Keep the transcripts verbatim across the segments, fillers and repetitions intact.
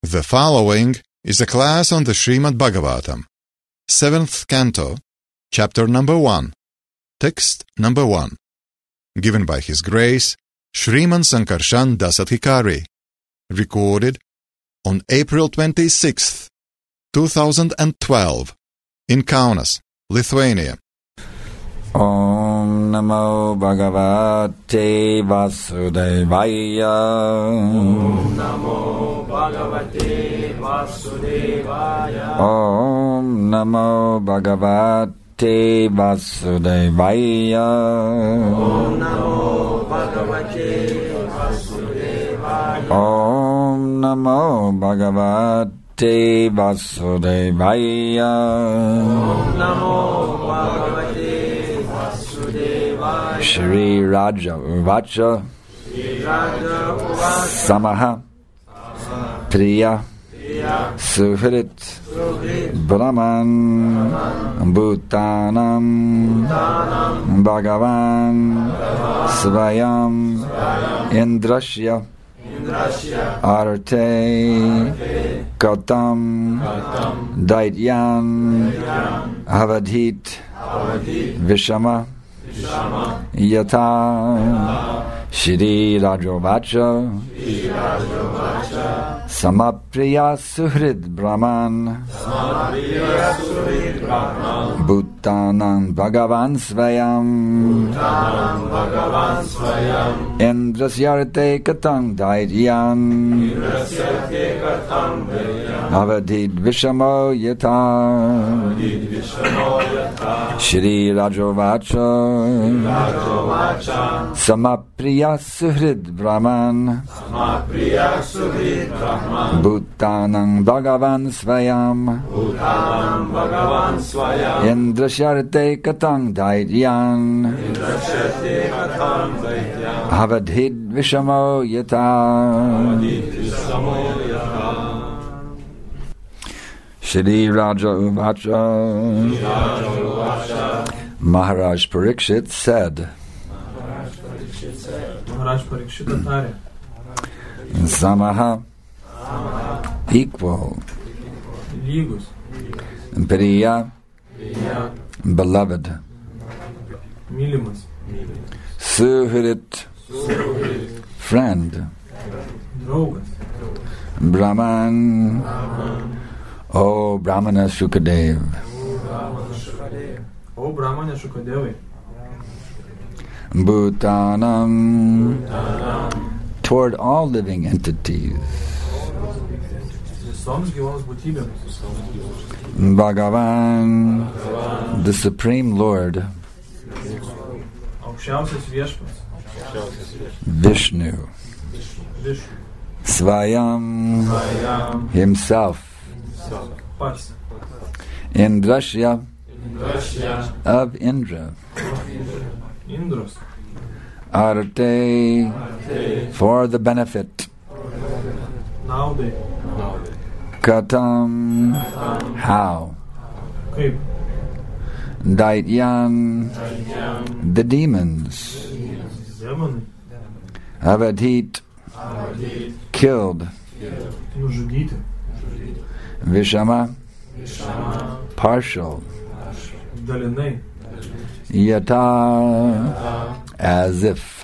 The following is a class on the Srimad Bhagavatam, seventh Canto, Chapter number one, Text number one, given by His Grace, Shriman Sankarshan Dasadhikari, recorded on April twenty-sixth, two thousand twelve, in Kaunas, Lithuania. Om Namo Bhagavate Vasudevaya. Om Namo Bhagavate Vasudevaya. Om Namo Bhagavate Vasudevaya. Om Namo Bhagavate Vasudevaya. Om Namo Bhagavate Vasudevaya. Om Namo Bhagavate Shri Raja Uvacha Samaha Priya Suhrit Brahman Bhutanam Bhagavan Svayam Indrashya Arte Katam Daityan Avadhit Vishama Yata Shri Rajovacha Samapriya Suhrid Brahman Bhutanam Bhagavan Svayam Indrasyarte Katang Daityan Avadhid Vishamo Yata Shri Rajovacha Samapriya Suhrid Brahman Bhutanam Bhagavan Svayam Indrasyarte Katang Daityan Avadhid Vishamo Yata Shri Raja Uvacha Maharaj Parikshit said, Samaha equal, Priya beloved, Suhrit friend, Brahman, O Brahmana Shukadev. O Brahmana Shukadev. Bhutanam, toward all living entities. Bhagavan, the Supreme Lord. Vishnu. Svayam, himself. Indrashya, of Indra. Arte, for the benefit. Katam, how. Daityan, the demons. Avadhit, killed. Vishama, partial. Yata, as if.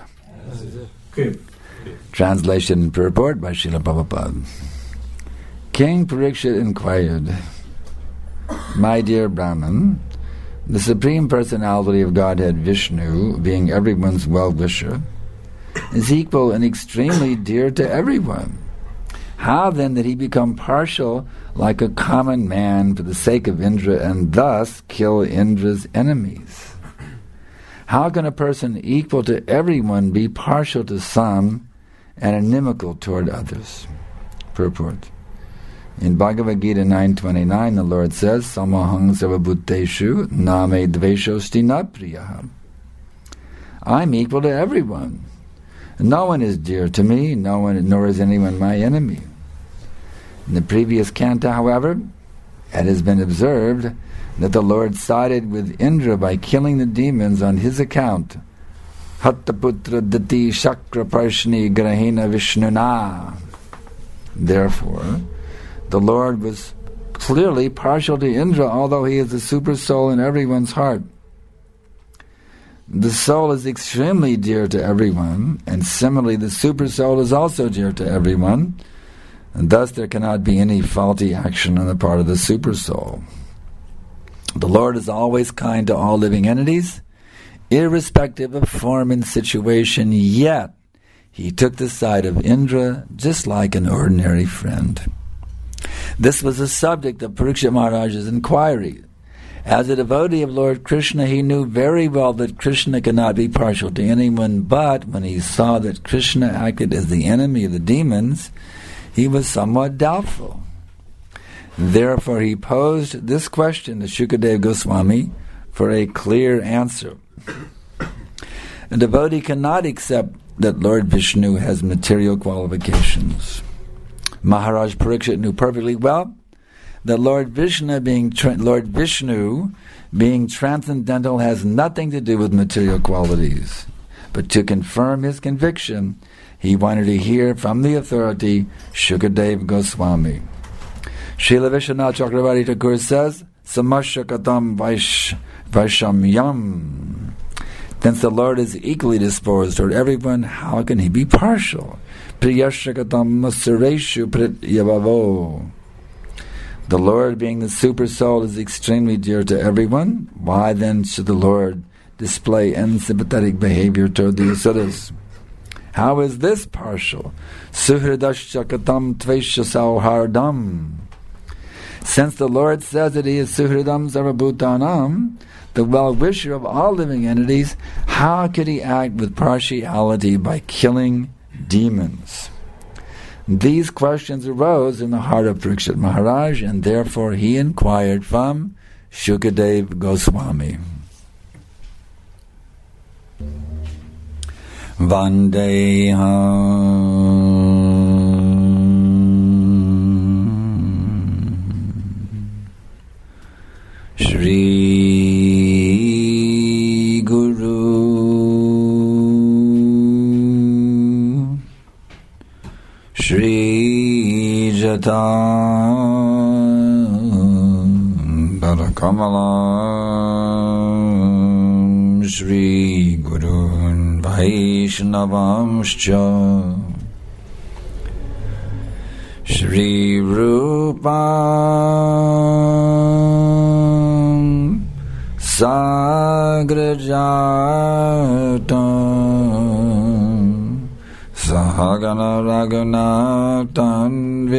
Translation and purport by Srila Prabhupada. King Parikshit inquired, My dear Brahman, the Supreme Personality of Godhead Vishnu, being everyone's well-wisher, is equal and extremely dear to everyone. How then did he become partial like a common man for the sake of Indra and thus kill Indra's enemies? How can a person equal to everyone be partial to some and inimical toward others? Purport. In Bhagavad Gita nine twenty-nine, the Lord says, Samahang sarvabhuteshu name dveshosti na priyaha. I'm equal to everyone. No one is dear to me, no one, nor is anyone my enemy. In the previous canto, however, it has been observed that the Lord sided with Indra by killing the demons on his account. Hattaputra dati shakra parshni grahina vishnuna. Therefore, the Lord was clearly partial to Indra, although he is the super soul in everyone's heart. The soul is extremely dear to everyone, and similarly the super soul is also dear to everyone, and thus there cannot be any faulty action on the part of the super soul. The Lord is always kind to all living entities, irrespective of form and situation, yet he took the side of Indra just like an ordinary friend. This was the subject of Parikshit Maharaj's inquiry. As a devotee of Lord Krishna, he knew very well that Krishna could not be partial to anyone, but when he saw that Krishna acted as the enemy of the demons, he was somewhat doubtful. Therefore he posed this question to Shukadeva Goswami for a clear answer. A devotee cannot accept that Lord Vishnu has material qualifications. Maharaj Parikshit knew perfectly well that Lord Vishnu being tra- Lord Vishnu being transcendental has nothing to do with material qualities. But to confirm his conviction, he wanted to hear from the authority Shukadeva Goswami. Srila Vishwanath Chakravarti Thakur says, Samashakatam Vaish, Vaishamyam. Since the Lord is equally disposed toward everyone, how can he be partial? Priyashakatam Masureshu Prityavavo. The Lord, being the super soul, is extremely dear to everyone. Why then should the Lord display unsympathetic behavior toward the asuras? How is this partial? Suhridashakatam Tvesha Sauhardam. Since the Lord says that he is Suhridam Sarvabhutanam, the well-wisher of all living entities, how could he act with partiality by killing demons? These questions arose in the heart of Parikshit Maharaj, and therefore he inquired from Shukadeva Goswami. Vandeham Shri Guru Shri Jatan Barakamalam Shri Gurun Vaishnavamscha Shri Rupam Sagrajatam Sahagana Raghunatan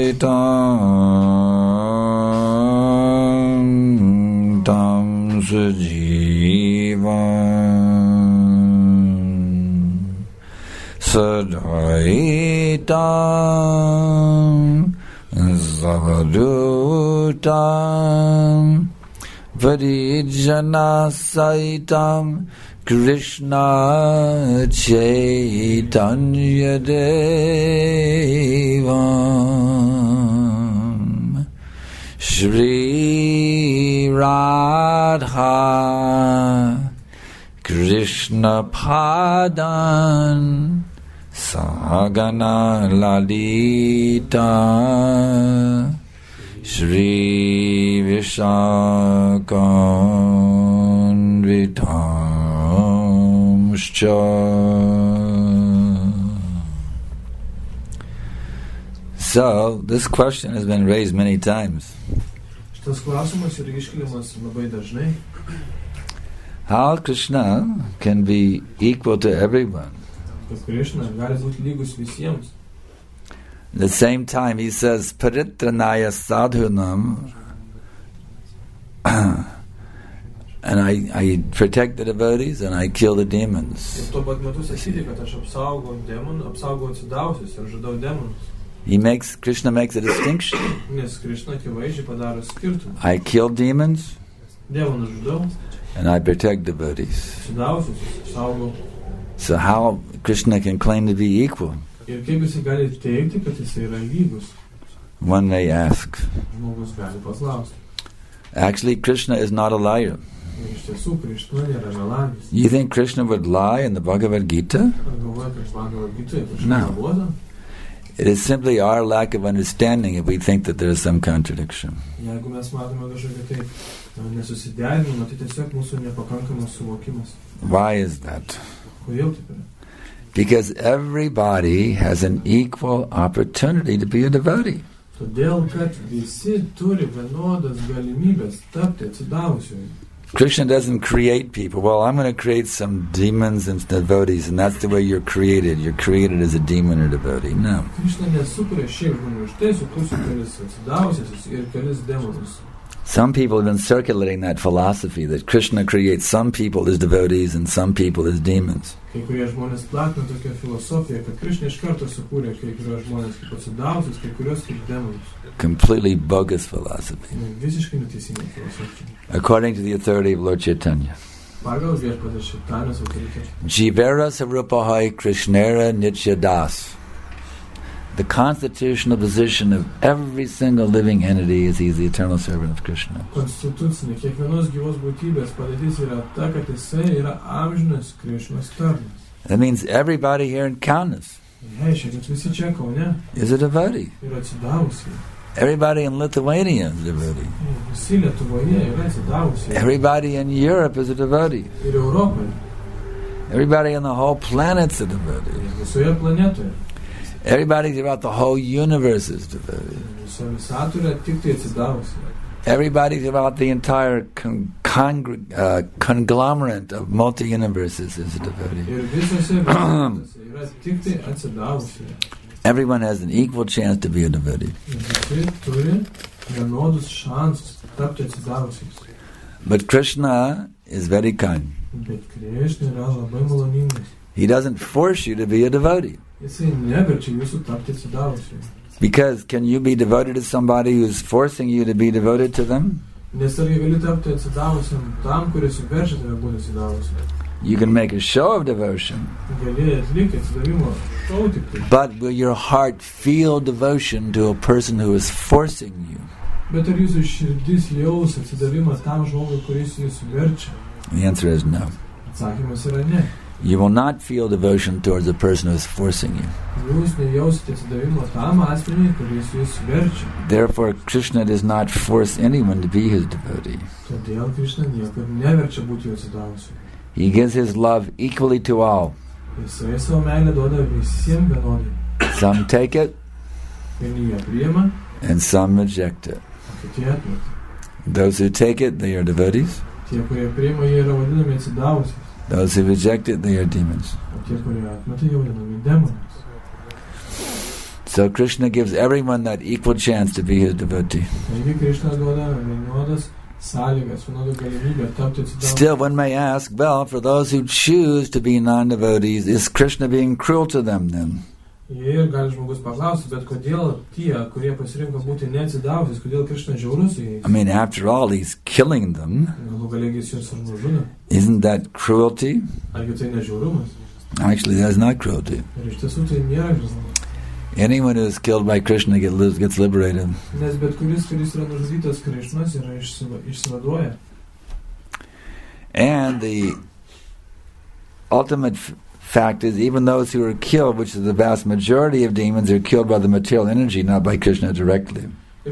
Vitam Tam Sajivam Sadhaitam Zavadutam Varijana Saitam Krishna Chaitanya Devam Shri Radha Krishna Padan Sahagana Lalita Shri Vishakam Vitamscha. So, this question has been raised many times. Šitas klausimas yra iškeliamas labai dažnai. How Krishna can be equal to everyone? Kad Krishna gali būti lygus visiems. At the same time, he says, Paritranaya sadhunam, and I, I protect the devotees and I kill the demons. Ir tuo pat metu sakyti, kad aš apsaugau demonų, apsaugau atsidausius ir žudau demonus. He makes, Krishna makes a distinction. Nes Krishna akivaizdžiai padaro skirtumą. I kill demons Demonus žudau, and I protect devotees. atsidausius apsaugau. So how Krishna can claim to be equal? Ir kaip jisai gali teigti, kad jisai yra lygus? One may ask. Žmogus gali paklausti. Actually, Krishna is not a liar. Ir iš tiesų, Krishna nėra melagis. You think Krishna would lie in the Bhagavad Gita? Ar galvoja, kad Bhagavad Gitoje kažkas No. meluoja? It is simply our lack of understanding if we think that there is some contradiction. Jeigu mes matome kažkokį tai nesusiderinimą, tai tiesiog mūsų nepakankamas suvokimas. Why is that? Kodėl taip yra? Because everybody has an equal opportunity to be a devotee. Todėl, kad visi turi vienodas galimybės tapti atsidavusiųjų. Krishna doesn't create people. Well, I'm going to create some demons and devotees, and that's the way you're created. You're created as a demon or devotee. No. Krishna nesukuria šiaip žmonių. Štai sukursiu kelis atsidavusius ir kelis demonus. Some people have been circulating that philosophy that Krishna creates some people as devotees and some people as demons. Kai kurie žmonės platina tokią filosofiją, kad Krishna iš karto sukūrė kai kurios žmonės kaip atsidavusius, kai kurios kaip demonus. Completely bogus philosophy. Visiškai neteisinga filosofija. According to the authority of Lord Chaitanya. Pagal Viešpaties Čaitanijos autoritetą. Jivera sarupahai Krishnera nityadas. The constitutional position of every single living entity is he is the eternal servant of Krishna. Konstitucinė kiekvienos gyvos būtybės padėtis yra ta, kad jisai yra amžinas Krishnos tarnas. That means everybody here in Kaunas is a devotee. Yra atsidavusi. Everybody in Lithuania is a devotee. Visi Lietuvoje yra atsidavusi. Everybody in Europe is a devotee. Ir Europoje. Everybody on the whole planet's a devotee. Visoje planetoje. Everybody throughout the whole universe is devotee. Everybody throughout the entire con- con- uh, conglomerate of multi-universes is a devotee. Everyone has an equal chance to be a devotee. But Krishna is very kind. He doesn't force you to be a devotee. Because can you be devoted to somebody who's forcing you to be devoted to them? You can make a show of devotion. But will your heart feel devotion to a person who is forcing you? The answer is no. You will not feel devotion towards a person who is forcing you. Therefore, Krishna does not force anyone to be his devotee. He gives his love equally to all. Some take it, and some reject it. Those who take it, they are devotees. Those who reject it, they are demons. So Krishna gives everyone that equal chance to be his devotee. Still, one may ask, well, for those who choose to be non-devotees, is Krishna being cruel to them then? Ir gali žmogus paklausti, bet kodėl tie, kurie pasirinko būti neatsidavusiais, kodėl Krishna žiaurus su jais? I mean, after all, he's killing them. Galų gale jis juos ir nužudo. Isn't that cruelty? Argi tai ne žiaurumas? Actually, that's not cruelty. Ir iš tiesų tai nėra žiaurumas. Anyone who is killed by Krishna get, gets liberated. Nes bet kuris, kuris yra nužudytas Krishnos, yra išsivaduoja. And the ultimate f- fact is, even those who are killed, which is the vast majority of demons, are killed by the material energy, not by Krishna directly.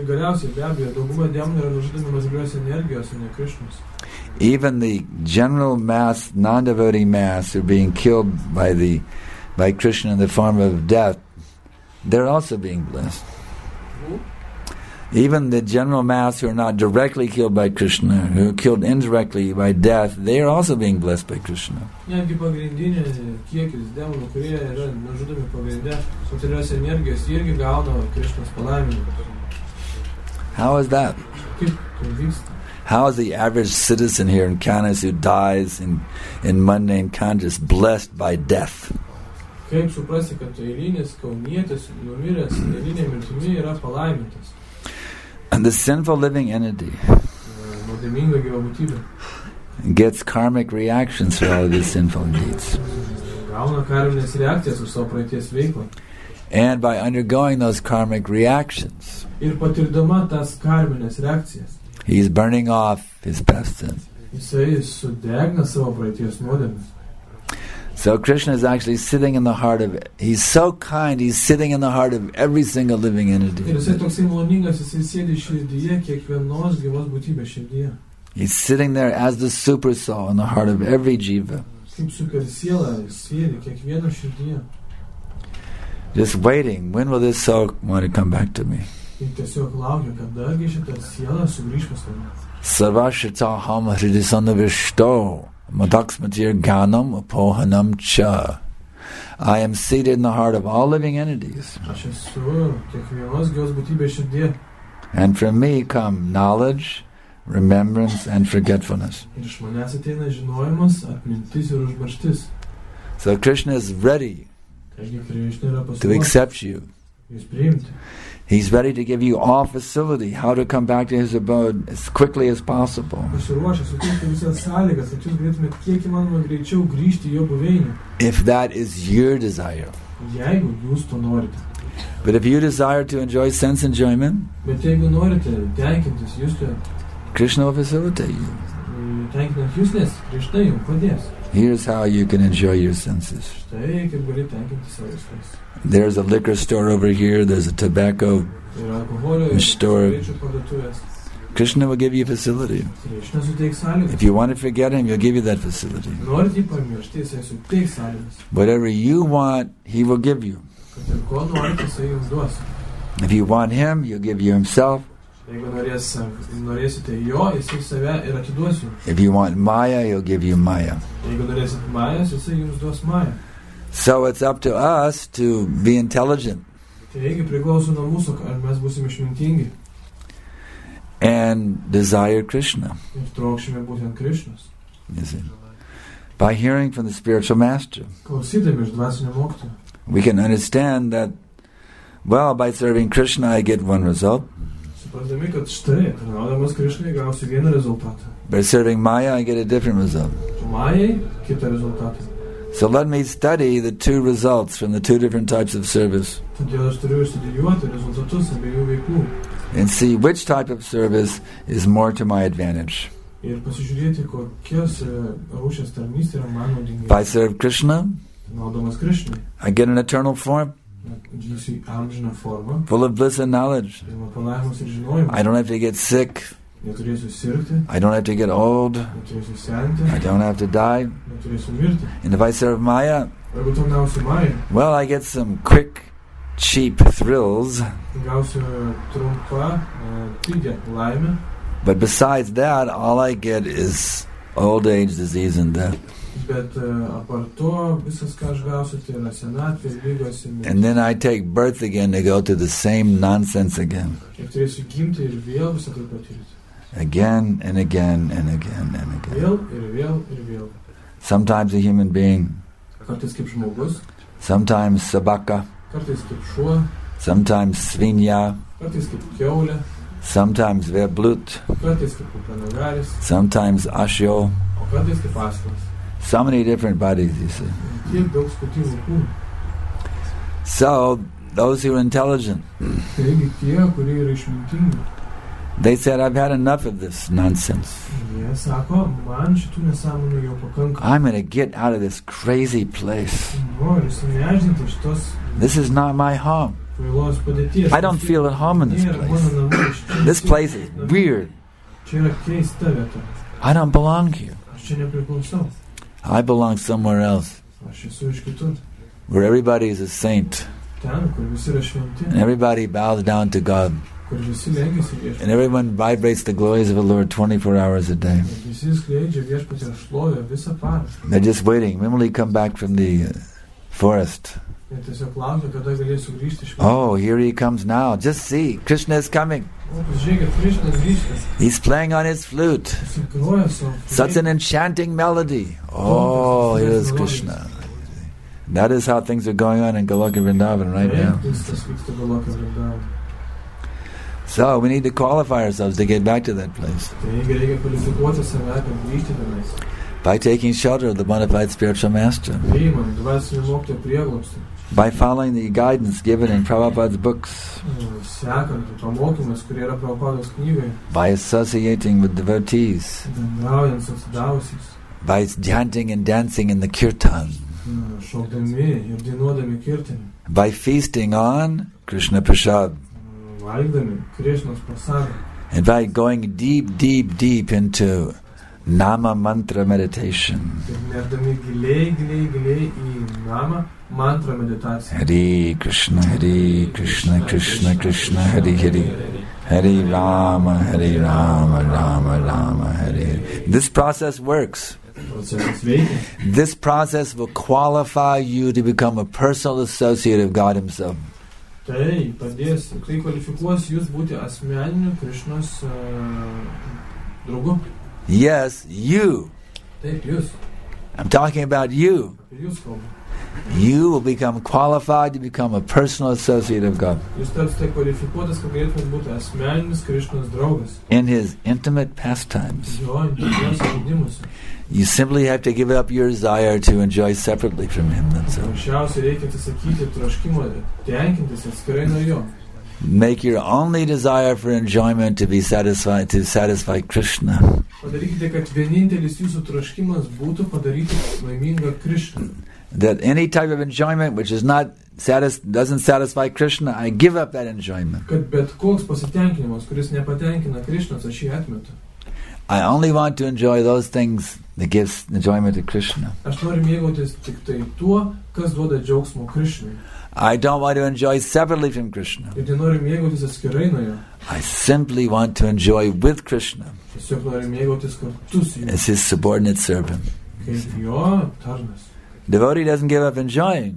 Even the general mass, non-devotee mass, are being killed by the by Krishna in the form of death. They're also being blessed. Even the general mass who are not directly killed by Krishna, who are killed indirectly by death, they are also being blessed by Krishna. How is that? How is the average citizen here in Kaunas who dies in, in mundane conscious blessed by death? Kaip suprasti, kad eilinis kaunietis numiręs eilinė mirtimi yra palaimintas? And the sinful living entity gets karmic reactions for all of these sinful deeds. And by undergoing those karmic reactions, he's burning off his past sins. So Krishna is actually sitting in the heart of it. He's so kind, he's sitting in the heart of every single living entity. Ir jisai toksai maloningas, jisai sėdi širdyje, kiekvienos gyvos būtybės širdyje. He's sitting there as the super soul in the heart of every jiva. Kaip super siela, jis sėdi kiekvieno širdyje. Just waiting, when will this soul want to come back to me? Ir tiesiog laukia, kadagi šita siela sugrįš pas mane. Sarvashita ham hridisannavishto madaksmatir ganam apohanam cha. I am seated in the heart of all living entities. Aš esu kiekvienos gyvos būtybės širdyje. And from me come knowledge, remembrance and forgetfulness. Ir iš manęs ateina žinojimas, atmintis ir užmarštis. So Krishna is ready Taigi Krishna yra to pasiruošęs accept you. Jus priimti. He's ready to give you all facility, how to come back to his abode as quickly as possible. Pasiruošęs suteikti visas sąlygas, kad jūs galėtumėte kiek įmanoma greičiau grįžti į jo buveinę. If that is your desire. Jeigu jūs to norite. But if you desire to enjoy sense enjoyment, Bet jeigu norite tenkintis, jūs to Krishna will facilitate you. tenkinant jūs, nes Krishna jums padės. Here's how you can enjoy your senses. Štai kaip gali tenkinti savo jausmus. There's a liquor store over here, there's a tobacco. Yra alkoholio ir Store. cigarečių parduotuvės. Krishna will give you facility. Krishna suteiks sąlygas. If you want to forget him, he'll give you that facility. Norite jį pamiršti, jisai suteiks sąlygas. Whatever you want, he will give you. Kad ir ko norite, jisai jums duos. If you want him, he'll give you himself. Jeigu norės, norėsite jo, jisai save ir atiduos jums. If you want Maya, he'll give you Maya. Jeigu norėsit Majas, jisai jums duos Mają. So it's up to us to be intelligent Taigi priklauso nuo mūsų, ar mes būsim išmintingi and desire Krishna. ir trokšime būtent Krišnos. You see. By hearing from the spiritual master, Klausydami iš dvasinio mokytojo, we can understand that, well, by serving Krishna, I get one result. suprasdami, kad štai, tarnaudamas Krišnai, gausiu vieną rezultatą. By serving Maya, I get a different result. Majai kitą rezultatą. So let me study the two results from the two different types of service Todėl aš turiu studijuoti rezultatus abiejų veiklų and see which type of service is more to my advantage. ir pasižiūrėti, kokios rūšės tarnystė yra man naudinga. If I serve Krishna, Tarnaudamas Krišnai, I get an eternal form, gysiu amžiną formą, full of bliss and knowledge. tai palavimas ir žinojimas. I don't have to get sick. Neturėsiu sirgti, I don't have to get old. neturėsiu senti, I don't have to die. neturėsiu mirti. And if I serve Maya, Jeigu tarnausiu Majai, well, I get some quick, cheap thrills. gausiu trumpą, pigę laimę, But besides that, all I get is old age, disease, and death. bet uh, apart to, visas, ką aš gausiu, tai yra senatvė, lygos ir And then I take birth again to go to the same nonsense again. ir turėsiu gimti ir vėl visą tai patirti. Again and again and again and again. Vėl ir vėl ir vėl. Sometimes a human being, Kartais kaip žmogus, sometimes sabaka, kartais kaip šuo, sometimes svinya, kartais kaip kiaulė, sometimes verblut, kartais kaip kupanagaris, sometimes ashyo. o kartais kaip aslas. So many different bodies, you see. Tiek daug skirtingų kūnų. So, those who are intelligent, Taigi tie, kurie yra išmintingi, they said, I've had enough of this nonsense. jie sako, man šitų nesąmonių jau pakanka. I'm going to get out of this crazy place. Noriu sunežinti šitos This is not my home. kvailos padėties. I don't feel at home in this Nėra place. mano namai, aš čia This nesu- place is weird. Čia yra keista vieta. I don't belong here. Aš čia nepriklausau. I belong somewhere else, Aš esu iš kitur. where everybody is a saint, Ten, kur visi yra šventi, and everybody bows down to God, kur visi lengiasi viešpatį. and everyone vibrates the glories of the Lord twenty-four hours a day. Ir visi skleidžia viešpatį ir šlovę visą parą. They're just waiting. When will he come back from the uh, forest? Jie tiesiog laukia, kada galės sugrįžti iš Oh, here he comes now. Just see, Krishna is coming. O, pasižiūrėkit, Krišnas grįžtas. He's playing on his flute. Jis groja savo. Such an enchanting melody. Oh, here is Krishna. That is how things are going on in Goloka Vrindavan right now. Viskas vyksta Goloka Vrindavan. So we need to qualify ourselves to get back to that place Taigi reikia kvalifikuoti save, kad grįžti tenais. by taking shelter of the bona fide spiritual master, Priimant dvasinio mokytojo prieglobstį. by following the guidance given in Prabhupada's books, Sekant pamokymus, kurie yra Prabhupados knygai. by associating with devotees, Bendraujant su atsidavusiais. by chanting and dancing in the kirtan, šaukdami ir dainuodami kirtinį, by feasting on Krishna Prasad, valgdami Krišnos prasadą, and by going deep, deep, deep into Nama Mantra meditation. ir nerdami giliai, giliai, giliai į namą mantrą meditaciją. Hare Krishna, Hare Krishna, Krishna Krishna, Hare Hare, Hare Rama, Hare Rama, Rama Rama, Hare Hare. This process works. Procesas veikia. This process will qualify you to become a personal associate of God Himself. Tai padės, tai kvalifikuos jūs būti asmeniniu Krišnos uh, draugu. Yes, you. Taip, jūs. I'm talking about you. Apie jūs kalbu. You will become qualified to become a personal associate of God Jūs tapsite kvalifikuotas, kad galėtumėt būti asmeninis Krišnos draugas. in His intimate pastimes. Jo intymiuose žaidimuose. You simply have to give up your desire to enjoy separately from Him. That's all. Paprasčiausiai reikia atsisakyti troškimo, tenkintis atskirai nuo jo. Make your only desire for enjoyment to be satisfied to satisfy Krishna. Padarykite, kad vienintelis jūsų troškimas būtų padaryti laimingą Krišną. That any type of enjoyment which is not satis- doesn't satisfy Krishna, I give up that enjoyment. Kad bet koks pasitenkinimas, kuris nepatenkina Krišnos, aš jį atmetu. I only want to enjoy those things that gives enjoyment to Krishna. Aš noriu mėgautis tik tai tuo, kas duoda džiaugsmo Krišnai. I don't want to enjoy separately from Krishna. Ir nenoriu mėgautis atskirai nuo jo. I simply want to enjoy with Krishna Tiesiog noriu mėgautis kartu su juo. as His subordinate servant. Kaip jo tarnas. Devotee doesn't give up enjoying.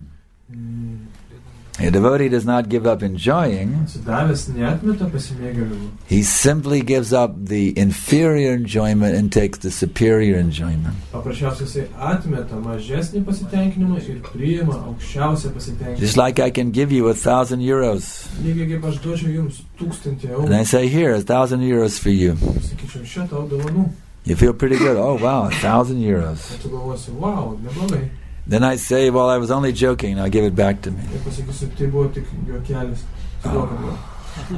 A devotee does not give up enjoying. Atsidavęs neatmeta pasimėgavimų. He simply gives up the inferior enjoyment and takes the superior enjoyment. Paprasčiausiai jisai atmeta mažesnį pasitenkinimą ir priima aukščiausią pasitenkinimą. Just like I can give you a thousand euros. Lygiai kaip aš duočiau jums tūkstantį And I eurų. say, here, a thousand euros for you. Sakyčiau, šią tau dovanų. You feel pretty good. Oh, wow, a thousand euros. Ir tu galvosi, wow, neblogai. Then I say, well, I was only joking. Now give it back to me. Ir pasakysiu, tai buvo tik juokelis. Suduok, kad buvo.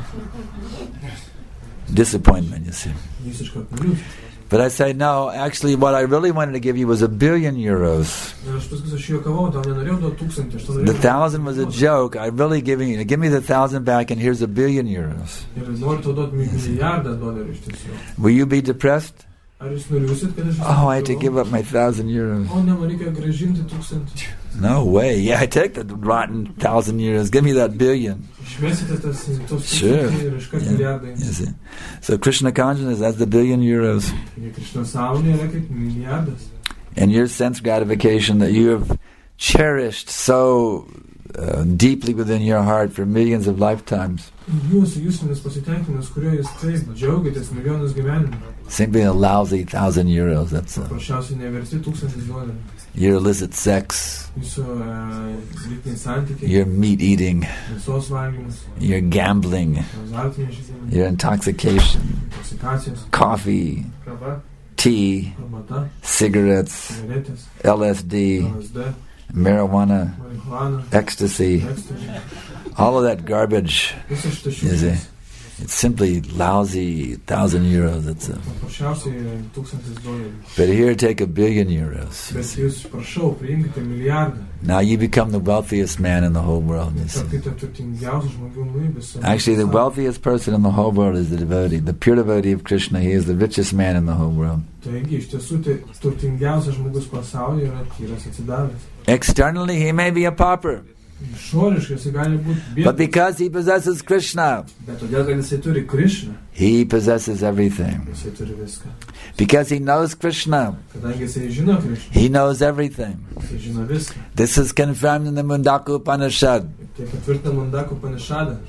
Disappointment, you see. Jūs iškart nuliūsite. But I say, no, actually what I really wanted to give you was a billion euros. Ir aš pasakysiu, aš juokavau, tau nenorėjau duoti tūkstantį. Aš tau The norėjau thousand was a joke. I'm really giving you. Give me the thousand back and here's a billion euros. Ir noriu tau duoti milijardą dolerių iš tiesų. Will you be depressed? Ar jūs nuliūsit, kad aš jūs Oh, I had to give up my thousand euros. O, ne, man reikia grąžinti tūkstantį. No way. Yeah, I take the rotten thousand euros. Give me that billion. Išmesite tas tos Sure. tūkstantį ir iškart Yeah. milijardai. You see. So Krishna consciousness, that's the billion euros. Taigi Krišnos sąmonė yra kaip milijardas. And your sense gratification that you have cherished so uh, deeply within your heart for millions of lifetimes. Jūsų jūsinis pasitenkinimas, kurio jūs taip džiaugiatės milijonus gyvenimų. Simply a lousy thousand euros. That's uh, Paprasčiausiai neverti tūkstantis dolerių. your illicit sex, Jūsų uh, lytiniai santykiai, your meat eating, mėsos valgymas, your gambling, azartiniai žaidimai, your intoxication, intoksikacijos, coffee, kava, tea, arbata, cigarettes, cigaretės, L S D, L S D, marijuana, marihuana, ecstasy, ekstazi. all of that garbage. Visas šitas Is it? šiukšles. It's simply lousy thousand euros. It's a, Paprasčiausiai tūkstantis dolerių. but here take a billion euros. Bet jūs, prašau, priimkite milijardą. Now you become the wealthiest man in the whole world. You see. Tapkite turtingiausių žmonių visą. Actually, the wealthiest person in the whole world is the devotee, the pure devotee of Krishna. He is the richest man in the whole world. Taigi, iš tiesų, tai turtingiausias žmogus pasaulyje yra tyras atsidavęs. Externally, he may be a pauper, Išoriškai jisai gali būti but bėdas, because he possesses Krishna, bet todėl, kad jisai turi Krišną, he possesses everything. jisai turi viską. Because he knows Krishna, Kadangi jisai žino Krišną, he knows everything. jisai žino viską. This is confirmed in the Mundaka Upanishad. Tai patvirtina Mandako Panišadą.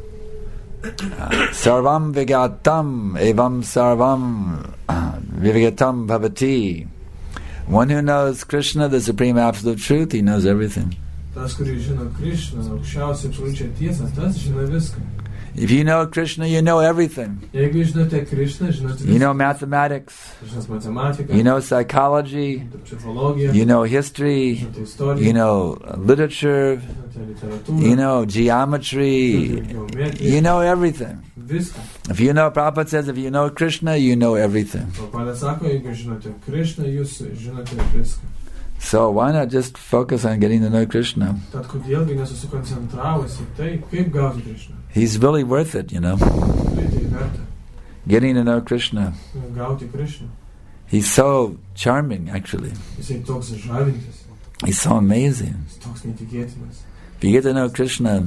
Sarvam vigatam evam sarvam vigatam bhavati. One who knows Krishna, the supreme absolute truth, he knows everything. Tas, kuris žino Krišną, aukščiausią absoliučią tiesą, tas žino viską. If you know Krishna, you know everything. Jeigu žinote Krišną, žinote You viską. know mathematics, Žinote matematiką, you know psychology, žinote psichologiją, you know history, žinote istoriją, you know literature, žinote literatūrą, you know geometry, žinote geometriją, you know everything. viską. If you know, Prabhupada says, if you know Krishna, you know everything. Prabhupada sako, jeigu žinote Krišną, jūs žinote viską. So why not just focus on getting to know Krishna? Tad kodėlgi nesusikoncentravus į tai, kaip gauti Krishną. He's really worth it, you know. Tai tai verta. Getting to know Krishna. Gauti Krishną. He's so charming, actually. Jisai toks žavintis. He's so amazing. Jis toks netikėtinas. If you get to know Krishna,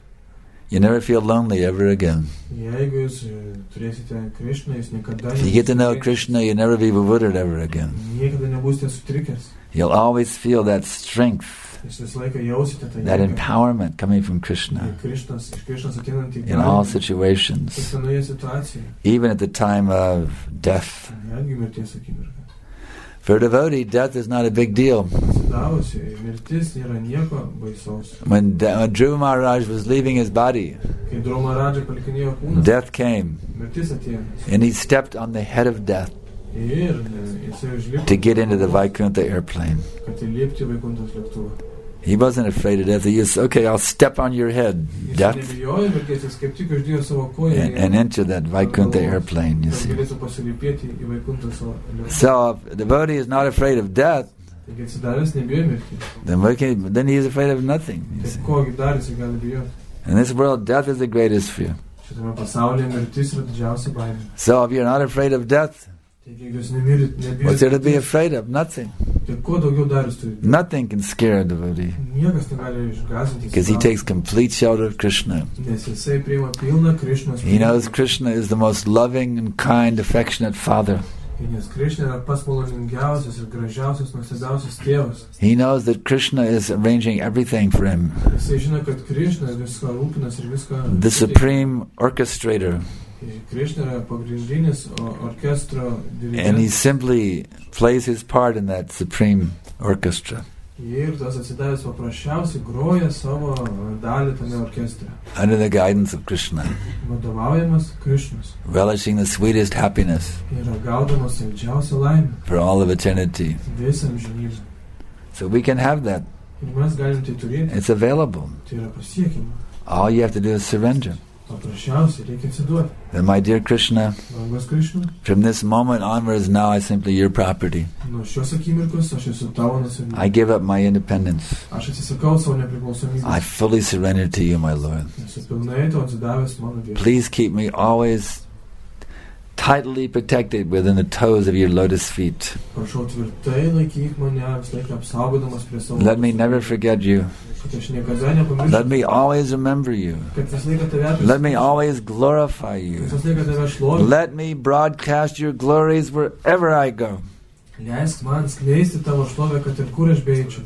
you never feel lonely ever again. Jeigu jūs turėsite Krishną, jūs niekada If you get to know Krishna, you never be bewildered ever again. niekada nebūsite sutrikęs. You'll always feel that strength, Jūs visą laiką jausite tą that jėgą. empowerment coming from Krishna Ir Krishnas, iš Krishnos ateinantį in all galią situations, kiekvienoje situacijoje. even at the time of death. Netgi mirties akimirka. For a devotee, death is not a big deal. Atsidavusi, mirtis nėra nieko baisaus. When, De- when Dhruva Maharaj was leaving his body, Kai Dhruva Maharajai palikinėjo kūną, death came, mirtis atėjo. and he stepped on the head of death Ir ne, jisai užlipo, to get into the Vaikuntha airplane. kad įlipti į Vaikuntos lėktuvą. He wasn't afraid of death. He was, okay, I'll step on your head, Jis death, nebijojo mirties, jis kaip tik uždėjo savo koją and, and enter that Vaikuntha airplane, you kad see. galėtų pasilipėti į Vaikuntą savo lėktuvą. So if a devotee is not afraid of death, Taigi atsidavęs nebijo mirti. then, we can, then he is afraid of nothing, you Tai see. kogi dar jisai gali bijoti? In this world, death is the greatest fear. Šitame pasaulyje mirtis yra didžiausia baimė. So if you're not afraid of death, Taigi jeigu jūs nemirit, what's there to nebijot, be afraid of? Nothing. tai kuo daugiau dar jūs turite? Nothing can scare a devotee, Niekas negali išgąsdinti. because he takes complete shelter of Krishna. Nes jisai priima pilną Krishnos. He knows Krishna is the most loving and kind, affectionate father. Nes Krishna yra pats maloningiausias ir gražiausias, nuostabiausias tėvas. He knows that Krishna is arranging everything for him, Jisai žino, kad Krishna viską rūpinas ir viską... the supreme orchestrator, Krishna yra pagrindinis o- orkestro and he dirigentas. simply plays his part in that supreme orchestra, Ir tas atsidavęs paprasčiausiai groja savo dalį tame orkestre. under the guidance of Krishna, Vadovaujamas Krishnos. relishing the sweetest happiness Ir gaudamas saldžiausią laimę. for all of eternity. Visą amžinybę. So we can have that. Ir mes galim tai turėti. It's available. Tai yra pasiekiama. All you have to do is surrender. Paprasčiausiai reikia atsiduoti. Then, my dear Krishna, Brangus Krishna, from this moment onwards, now I simply your property. nuo šios akimirkos aš esu tavo nusavybė. I give up my independence. Aš atsisakau savo nepriklausomybę. I fully surrender to you, my Lord. Esu pilnai tau atsidavęs mano vietą. Please keep me always tightly protected within the toes of your lotus feet. Prašau tvirtai laikyk mane, visą laiką apsaugodamas prie savo. Let me never forget you. Kad aš niekada nepamirščiau. Let me always remember you. Kad visą laiką tave Let me always glorify you. Visą laiką tave šlovinčiau. Let me broadcast your glories wherever I go. Leisk man skleisti tavo šlovę, kad ir kur aš beeičiau.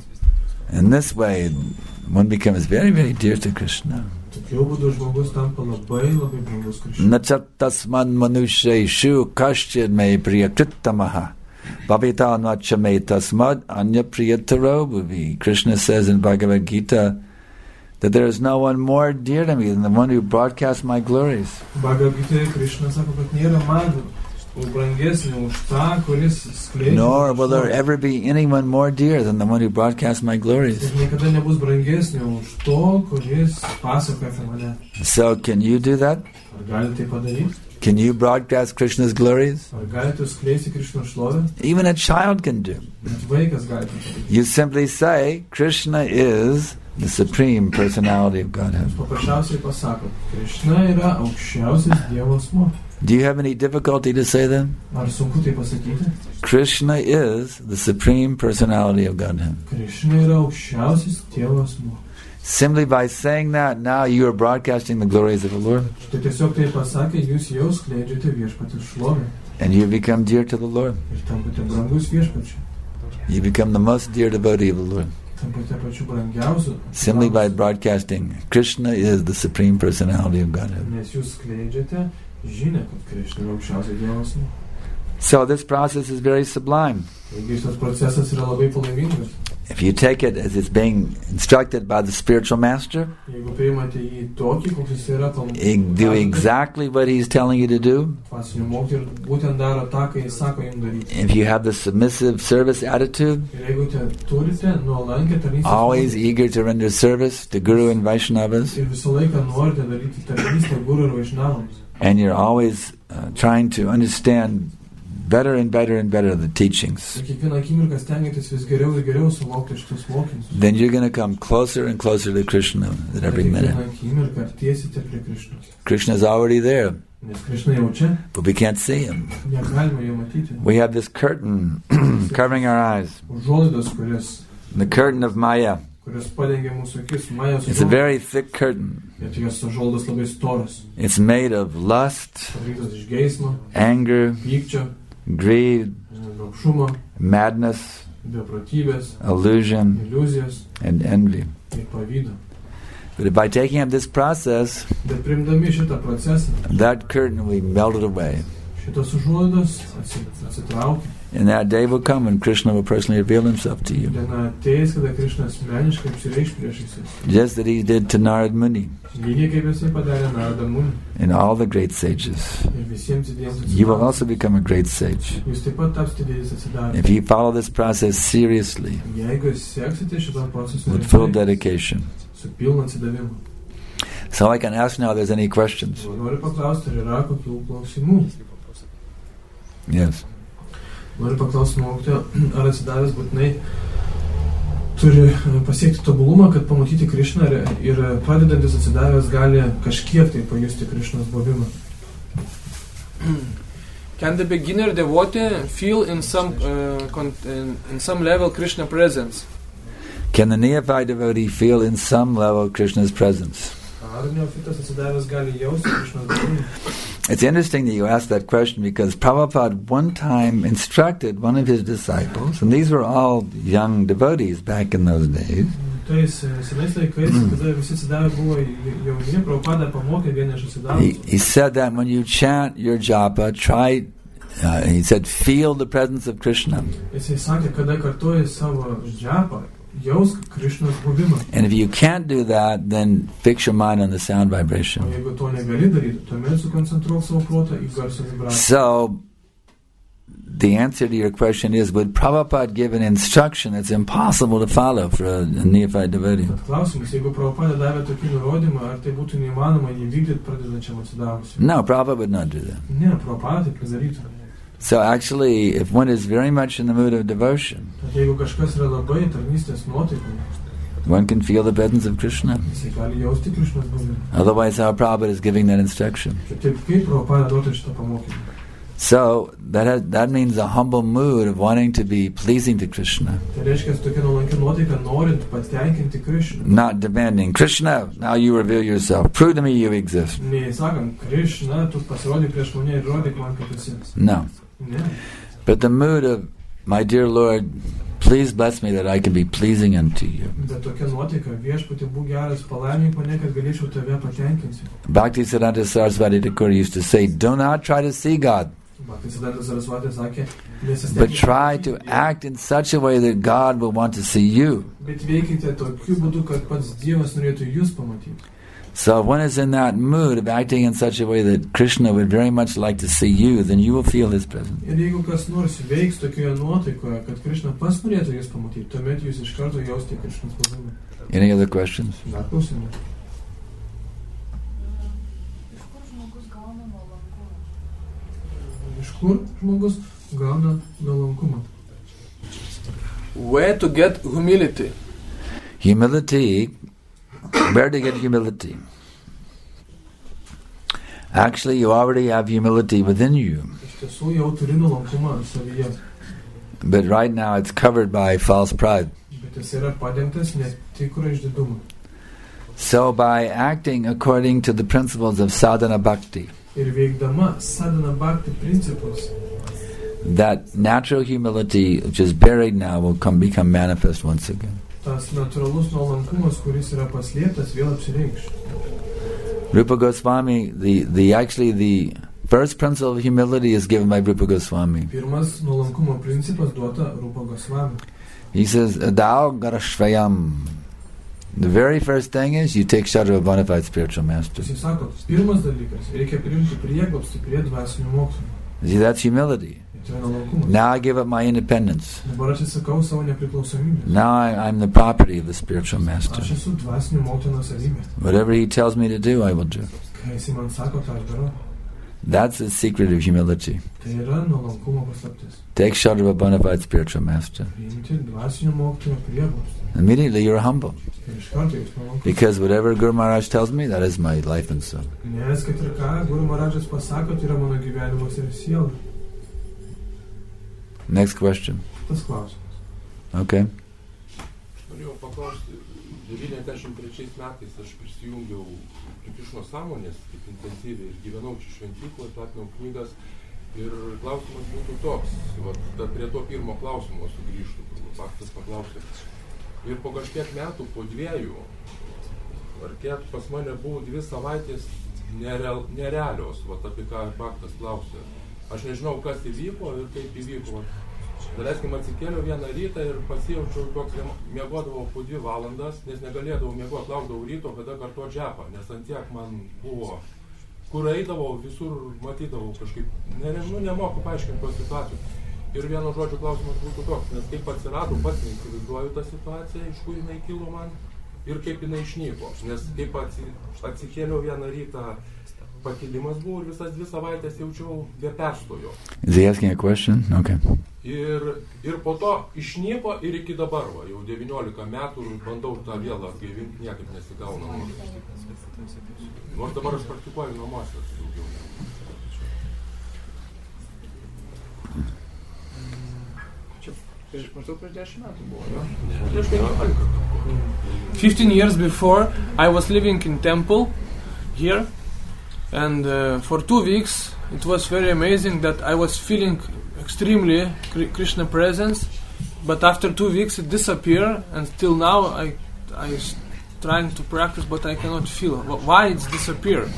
In this way, one becomes very, very dear to Krishna. Tokiu būdu žmogus tampa labai labai brangus Krishna. Nachatasman manusheshu kashchid me priyakritamaha. Bhavita nacha me tasmad anya priyataro bhuvi. Krishna says in Bhagavad Gita that there is no one more dear to me than the one who broadcasts my glories. Bhagavad Gita Krishna sako, kad nėra man brangesnė už tą, kuris skleidžia. Nor will there ever be anyone more dear than the one who broadcasts my glories. Ir niekada nebus brangesnė už to, kuris pasakoja apie mane. So can you do that? Ar gali tai padaryti? Can you broadcast Krishna's glories? Ar galite skleisti Krishnos šlovę? Even a child can do. Bet vaikas gali tai padaryti. You simply say, Krishna is the supreme personality of Godhead. Paprasčiausiai pasako, Krishna yra aukščiausias Dievo asmuo. Do you have any difficulty to say that? Ar sunku tai pasakyti? Krishna is the supreme personality of Godhead. Krishna yra aukščiausias Dievo asmuo. Simply by saying that, now you are broadcasting the glories of the Lord, Štai tiesiog tai pasakė, jūs jau skleidžiate viešpaties šlovę and you become dear to the Lord. ir tampate brangus viešpačiu. You become the most dear devotee of the Lord, Tampate pačiu brangiausiu. simply by broadcasting Krishna is the supreme personality of Godhead. Nes jūs skleidžiate žinią, kad Krishna yra aukščiausias Dievo asmuo. So this process is very sublime. Taigi šitas procesas yra labai palaimingas. If you take it as it's being instructed by the spiritual master, Jeigu priimate jį tokį, koks jis yra, tom you do exactly what he's telling you to do. dvasinių mokyti ir būtent daro tą, ką jis sako jums daryti. If you have the submissive service attitude, Ir jeigu te turite nuolankę tarnystę always eager to render service to Guru and Vaishnavas, ir visą laiką norite daryti tarnystę guru ir vaišnavams, and you're always uh, trying to understand better and better and better the teachings, Ir kiekvieną akimirką stengiatės vis geriau ir geriau suvokti šitus mokymus. then you're going to come closer and closer to Krishna at every minute. Kiekvieną akimirką artėsite prie Krišnos. Krishna's already there, Nes Krišna jau čia, but we can't see him. negalime jo matyti. We have this curtain covering our eyes, Užuolaidos, kurias, the curtain of Maya. kurias padengia mūsų akis, Majos It's a užuolaidos. very thick curtain. Ir jos užuolaidos labai storos. It's made of lust, Padarytos iš geismo, anger, pykčio, greed, gobšumo, madness, beprotybės, illusion, iliuzijos and envy. ir pavydo. But by taking up this process, Bet primdami šitą procesą, that curtain will be melted away. šitos užuolaidos atsi- atsitraukia. And that day will come when Krishna will personally reveal himself to you. Diena ateis, kada Krišna asmeniškai apsireikš priešais jus. Just that he did to Narad Muni Lygiai kaip jisai padarė Narada Muni and all the great sages. ir visiems didiems You will atsidavus. also become a great sage. Jūs taip pat tapsite didis atsidavęs. If you follow this process seriously, Jeigu seksite šitą procesą with full rimtai, dedication. su pilnu atsidavimu. So I can ask now if there's any questions. Noriu paklausti, ar yra kokių klausimų. Yes. Noriu paklausti mokytojo, ar atsidavęs būtinai turi e, pasiekti tobulumą, kad pamatyti Krišną ir, ir pradedantis atsidavęs gali kažkiek tai pajusti Krišnos buvimą. Can the beginner devotee feel in some uh, con- in, in some level Krishna presence? Can the neophyte devotee feel in some level Krishna's presence? Ar neofitas atsidavęs gali jausti Krišnos buvimą? It's interesting that you asked that question because Prabhupada one time instructed one of his disciples, and these were all young devotees back in those days. Tais e, senais laikais, kada visi atsidavę buvo jauni, Prabhupada pamokė vieną iš He, atsidavęs. he said that when you chant your japa, try, uh, he said, feel the presence of Krishna. Jisai sakė, kada kartuoji savo džapą, jausk Krišnos buvimą. And if you can't do that, then fix your mind on the sound O vibration. jeigu to negali daryti, tuomet sukoncentruok savo protą į garso vibraciją. So, the answer to your question is, would Prabhupada give an instruction that's impossible to follow for a, a neophyte devotee? Bet klausimas, jeigu Prabhupada davė tokį nurodymą, ar tai būtų neįmanoma jį vykdyti pradedančiam atsidavusiam? No, Prabhupada would not do that. Ne, Prabhupada taip nedarytų. So actually, if one is very much in the mood of devotion, Tad jeigu kažkas yra labai tarnystės nuotaikoje, one can feel the presence of Krishna. jisai gali jausti Krišnos buvimą. Otherwise, how Prabhupada is giving that instruction. Taip, taip kaip Prabhupada duotų šitą pamokymą. So that has, that means a humble mood of wanting to be pleasing to Krishna, Tai reiškia, tokia nuolanki nuotaika, norint patenkinti Krišną. not demanding, Krishna, now you reveal yourself, prove to me you exist. Nei sakant, Krišna, tu pasirodyk prieš mane ir rodyk man, kad esi. No. Ne. But the mood of, my dear Lord, please bless me that I can be pleasing unto you. Bet tokia nuotaika, viešpatį būk geras, palaimink mane, kad galėčiau tave patenkinti. Bhaktisiddhanta Saraswati Thakur used to say, do not try to see God, Bhaktisiddhanta Saraswati sakė, but nesistenkite try to pamatyti Dievą, act in such a way that God will want to see you. bet veikite tokiu būdu, kad pats Dievas norėtų jūs pamatyti. So if one is in that mood of acting in such a way that Krishna would very much like to see you, then you will feel His presence. Ir jeigu kas nors veiks tokioje nuotaikoje, kad Krišna pats norėtų jūs pamatyti, tuomet jūs iš karto jausite Krišnos buvimą. Any other questions? Dar klausimų. Iš kur žmogus gauna nuolankumą? Where to get humility? Humility, where to get humility? Actually, you already have humility within you, Iš tiesų jau turi nuolankumą savyje, but right now it's covered by false pride. bet jis yra padengtas netikro išdidumo. So by acting according to the principles of sadhana bhakti, Ir veikdama sadhana bhakti principus, that natural humility which is buried now will come become manifest once again. tas natūralus nuolankumas, kuris yra paslėptas, vėl apsireikš. Rupa Goswami, the, the actually the first principle of humility is given by Rupa Goswami. Pirmas nuolankumo principas duota Rupa Goswami. He says, Adao Garashvayam. The very first thing is you take shelter of a bona fide spiritual master. Jis sako, pirmas dalykas, reikia priimti prieglobstį prie dvasinių mokslų. See, that's humility. Tai yra nuolankumas. Now I give up my independence. Dabar aš atsisakau savo nepriklausomybės. Now I, I'm the property of the spiritual master. Aš esu dvasinių mokytojų nuosavybė. Whatever he tells me to do, I will do. Kai jis man sako, tą aš darau. That's the secret of humility. Tai yra nuolankumo paslaptis. Take shelter of a bona fide spiritual master. Priimti dvasinio mokytojo prieglobstį. Immediately you're humble. Ir iš karto jūs nuolankus. Because whatever Guru Maharaj tells me, that is my life and soul. Nes kad ir ką Guru Maharadžas pasako, tai yra mano gyvenimas ir siela. Next question. Tas klausimas. Okay. Norėjau paklausti, devyniasdešimt trečiais metais aš prisijungiau prie Krišnos sąmonės, kaip intensyviai, ir gyvenau čia šventykloje, platinau knygas. Ir klausimas būtų toks, vat, prie to pirmo klausimo sugrįžtų, kur Baktas paklausė. Ir po kažkiek metų, po dviejų, ar kiek pas mane buvo dvi savaitės nereal, nerealios, vat, apie ką Baktas klausė. Aš nežinau, kas įvyko ir kaip įvyko. Daleiskim, atsikėliau vieną rytą ir pasijaučiau toks, miegodavau po dvi valandas, nes negalėdavau miegoti, laukdavau ryto, kada kartu džepą, nes antiek man buvo, kur eidavau, visur matydavau kažkaip, ne, nu, nemoku paaiškinti tos situacijos. Ir vieno žodžio klausimas būtų toks, nes kaip atsirado, pats neįsivaizduoju tą situaciją, iš kur jinai kilo man ir kaip jinai išnyko. Nes kaip atsikėliau vieną rytą, pakilimas buvo ir visas dvi savaitės jaučiau be perstojo. Is he asking a question? Okay. Ir, ir po to išnyko ir iki dabar, va, jau devyniolika metų bandau tą vėl atgaivinti, niekaip nesigauna. Nors dabar aš praktikuoju namuose daugiau. Čia prieš maždaug prieš dešimt metų buvo, jo? Prieš penkiolika. Fifteen years before, I was living in temple here. And uh, for two weeks, it was very amazing that I was feeling extremely Krishna presence. But after two weeks, it disappeared, and till now, I, I trying to practice, but I cannot feel why it's disappeared.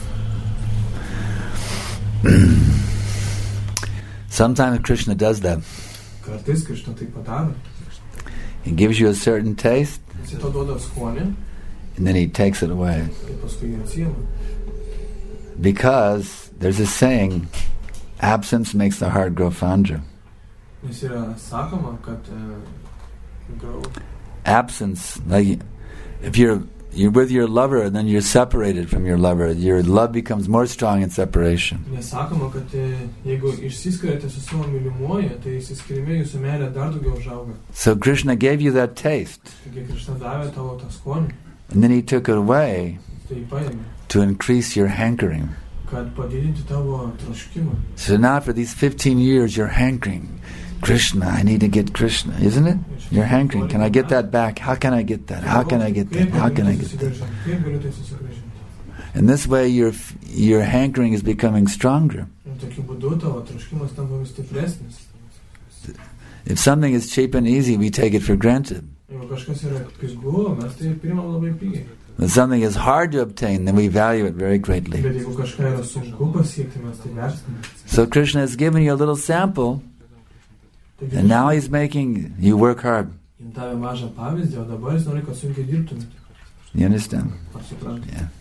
Sometimes Krishna does that. Kartais Krishna tai padaro. He gives you a certain taste, Jis tau duoda skonį, and then he takes it away. ir paskui jį atsiema. Because there's a saying, absence makes the heart grow fonder. Nes yra sakoma, kad uh, grow. Absence, like if you're you're with your lover and then you're separated from your lover, your love becomes more strong in separation. Nes sakoma, kad jeigu išsiskiriate su savo mylimuoju, tai išsiskirime jūsų meilė dar daugiau užauga. So Krishna gave you that taste. Taigi Krishna davė tavo tą skonį. And then he took it away Tai paėmė, to increase your hankering. kad padidinti tavo troškimą. So now for these fifteen years you're hankering. Krishna, I need to get Krishna, isn't it? You're hankering. Can I get that back? How can I get that? How can I get that? How can I get that? Kaip galiu tai susigrąžinti? And this way your your hankering is becoming stronger. Ir tokiu būdu tavo troškimas tampa vis stipresnis. If something is cheap and easy, we take it for granted. Jeigu kažkas yra pigu, mes tai priimam labai pigiai. When something is hard to obtain, then we value it very greatly. Bet jeigu kažką yra sunku pasiekti, mes tai vertiname. So Krishna has given you a little sample, and now he's making you work hard. Jis davė mažą pavyzdį, o dabar jis nori, kad sunkiai dirbtumėte. You understand? Ar suprantate? Yeah.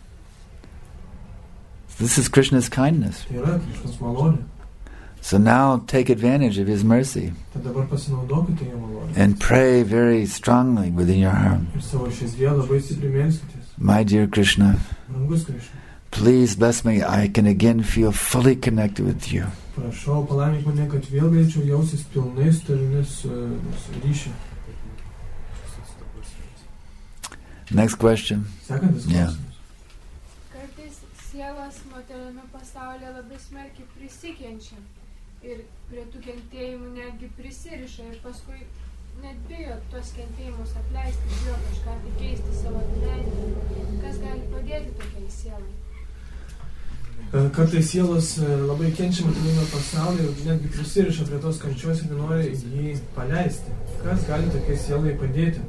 This is Krishna's kindness. Tai yra Krishnos malonė. So now take advantage of his mercy Tai dabar pasinaudokite jo malonę. and pray very strongly within your heart. Ir savo širdyje labai stipriai melskitės. My dear Krishna, Brangus Krishna, please bless me. I can again feel fully connected with you. prašau, palaimink mane, kad vėl galėčiau jausis pilnai su tavimi su, su ryšiu. Next question. Sekantis Yeah. klausimas. Kartais sielos materialiame pasaulyje labai smarkiai prisikenčia ir prie tų kentėjimų netgi prisiriša ir paskui net bijo tuos kentėjimus atleisti, bijo kažką tai keisti savo gyvenime. Kas gali padėti tokiai sielai? Kartais sielos labai kenčia materialiame pasaulyje ir netgi prisiriša prie tos kančios ir nenori jį paleisti. Kas gali tokiai sielai padėti?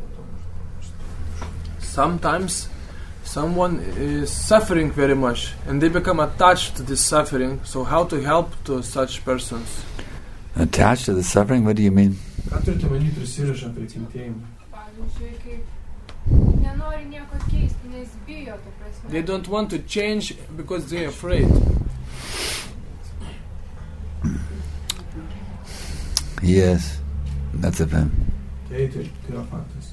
Sometimes someone is suffering very much and they become attached to this suffering. So how to help to such persons? Attached to the suffering? What do you mean? Ką turite manį prisiriša prie kentėjimų? Pavyzdžiui, kaip nenori nieko keisti, nes bijo, ta prasme. They don't want to change because they're afraid. Yes, that's a fact. Tai tai tai yra faktas.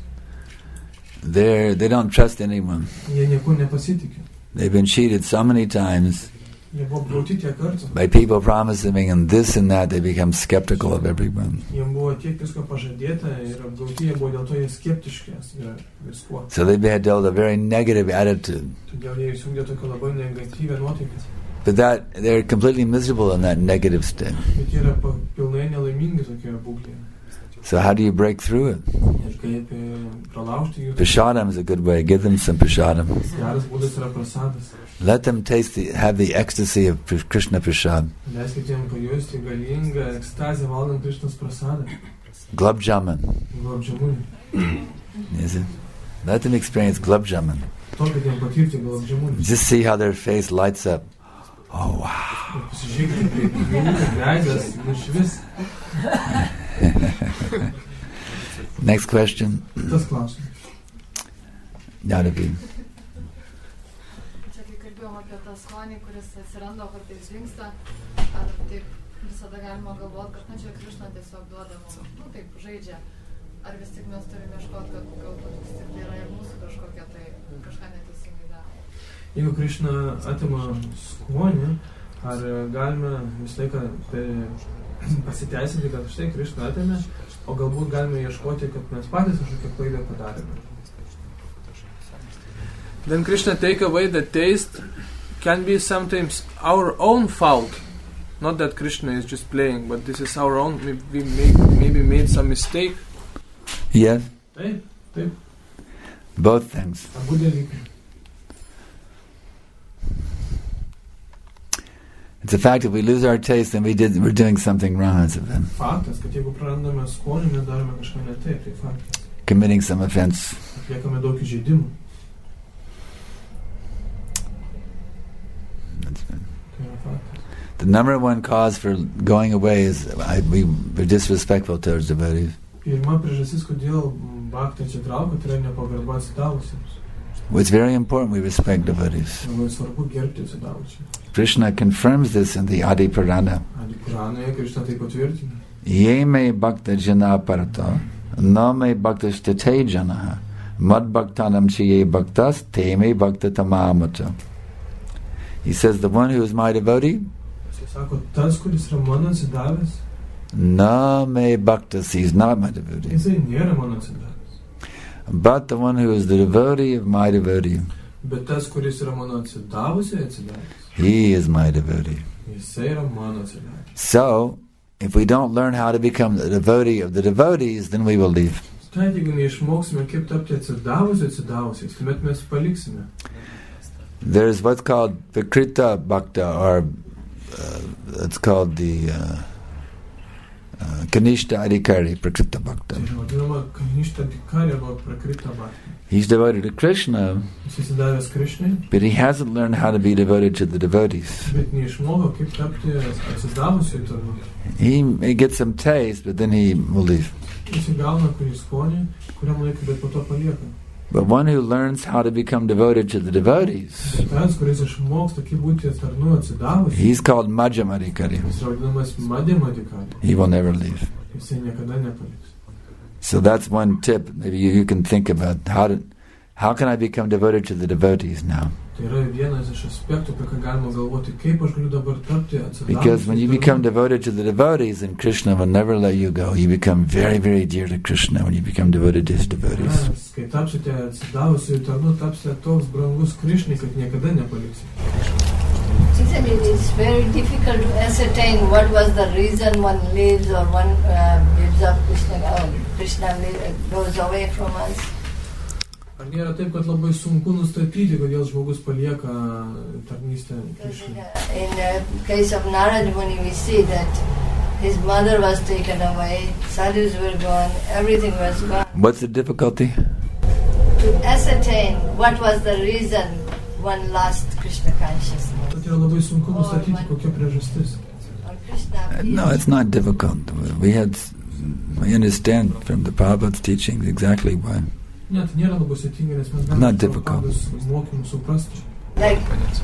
They're, they don't trust anyone. Jie nieko nepasitikė. They've been cheated so many times. Jie buvo apgauti tiek kartų. By people promising and this and that, they become skeptical of everyone. Jiem buvo tiek visko pažadėta ir apgauti, jie buvo dėl to jie skeptiški viskuo. So they had developed a very negative attitude. Todėl jie įsijungė tokią labai negatyvę nuotaiką. But that they're completely miserable in that negative state. Bet jie yra pilnai nelaimingi tokioje būklėje. So how do you break through it? Ir kaip pralaužti jų. Prasadam is a good way. Give them some prasadam. Geras būdas yra prasadas. Let them taste the, have the ecstasy of Krishna prasad. Leiskite jiem pajusti galingą ekstazę valgant Krishnos prasadą. Glab jamun. Glab jamun. Is it? Let them experience glab jamun. Tokio jiem patirti glab jamun. Just see how their face lights up. Oh wow. Pasižiūrėkite, kaip jų veidas nušvis. Next question. Tas klausimas. Nadavi. Čia kai kalbėjom apie tą skonį, kuris atsiranda, kartais dingsta, ar taip visada galima galvoti, kad na čia Krishna tiesiog duoda mums, nu taip, žaidžia. Ar vis tik mes turime ieškoti, kad galbūt vis tik tai yra ir mūsų kažkokia tai kažką neteisingai daro. Jeigu Krishna atima skonį, ar galime visą laiką tai pasiteisinti, kad štai Krishna atėmė, o galbūt galime ieškoti, kad mes patys kažkokią klaidą padarėme. Then Krishna take away the taste can be sometimes our own fault. Not that Krishna is just playing, but this is our own. We make, maybe made some mistake. Yes. Taip, taip. Both things. Abu dalykai. It's a fact if we lose our taste, then we did we're doing something wrong. It's a faktas, kad jeigu prarandame skonį, mes darome kažką ne taip, tai faktas. Committing some offense. Atliekame daug įžeidimų. That's right. Tai yra faktas. The number one cause for going away is I, we, we're disrespectful towards devotees. Pirma priežastis, kodėl bhakti atsitraukia, tai yra nepagarba atsidavusiems. It's very important we respect devotees. Labai svarbu gerbti atsidavusius. Krishna confirms this in the Adi Purana. Adi Puranoje Krishna tai patvirtina. Ye me bhakta jana parato, na me bhakta state janaha, mad bhaktanam chiye bhaktas, te me bhakta tamamato. He says, the one who is my devotee, Jis sako, tas, kuris yra mano atsidavęs, na me bhaktas, he's not my devotee. Jisai nėra mano atsidavęs. But the one who is the devotee of my devotee, bet tas, kuris yra mano atsidavusiai atsidavęs, he is my devotee. Jisai yra mano atsidavęs. So, if we don't learn how to become the devotee of the devotees, then we will leave. Tai jeigu neišmoksime, kaip tapti atsidavusiai atsidavusiais, tuomet mes paliksime. There's what's called Vikrita Bhakta, or uh, it's called the uh, uh, Kanishta Adhikari, Prakrita Bhakta. Tai vadinama Kanishta Adhikari arba Prakrita Bhakta. He's devoted to Krishna, Jis atsidavęs Krishnai, but he hasn't learned how to be devoted to the devotees. bet neišmoko, kaip tapti atsidavusiai tarnui. He may get some taste, but then he will leave. Jis įgauna kurį skonį, kuriam laikui, bet po to palieka. But one who learns how to become devoted to the devotees, Tas, kuris išmoksta, kaip būti tarnu atsidavusiai, he's called Madhyamadhikari. jis yra vadinamas Madhyamadhikari. He will never leave. Jisai niekada nepaliks. So that's one tip. Maybe you, you can think about how to, how can I become devoted to the devotees now? Tai yra vienas iš aspektų, apie ką galima galvoti, kaip aš galiu dabar tapti atsidavusiai. Because when you become devoted to the devotees, then Krishna will never let you go. You become very, very dear to Krishna when you become devoted to his devotees. Nes, kai tapsite atsidavusiai tarnu, tapsite toks brangus Krishnai, kad niekada nepaliksite. Isn't it? It's very difficult to ascertain what was the reason one leaves or one uh, gives up Krishna, or Krishna goes away from us. Ar nėra taip, kad labai sunku nustatyti, kodėl žmogus palieka tarnystę Krishnai? In the case of Narada Muni, we see that his mother was taken away, sadhus were gone, everything was gone. What's the difficulty? To ascertain what was the reason one lost Krishna consciousness. Tai yra labai sunku nustatyti, kokia priežastis. Or Krishna No, it's not difficult. We had, we understand from the Prabhupada's teachings exactly why. Ne, tai nėra labai sėtinga, nes mes Not galime difficult. mokymus suprasti. Like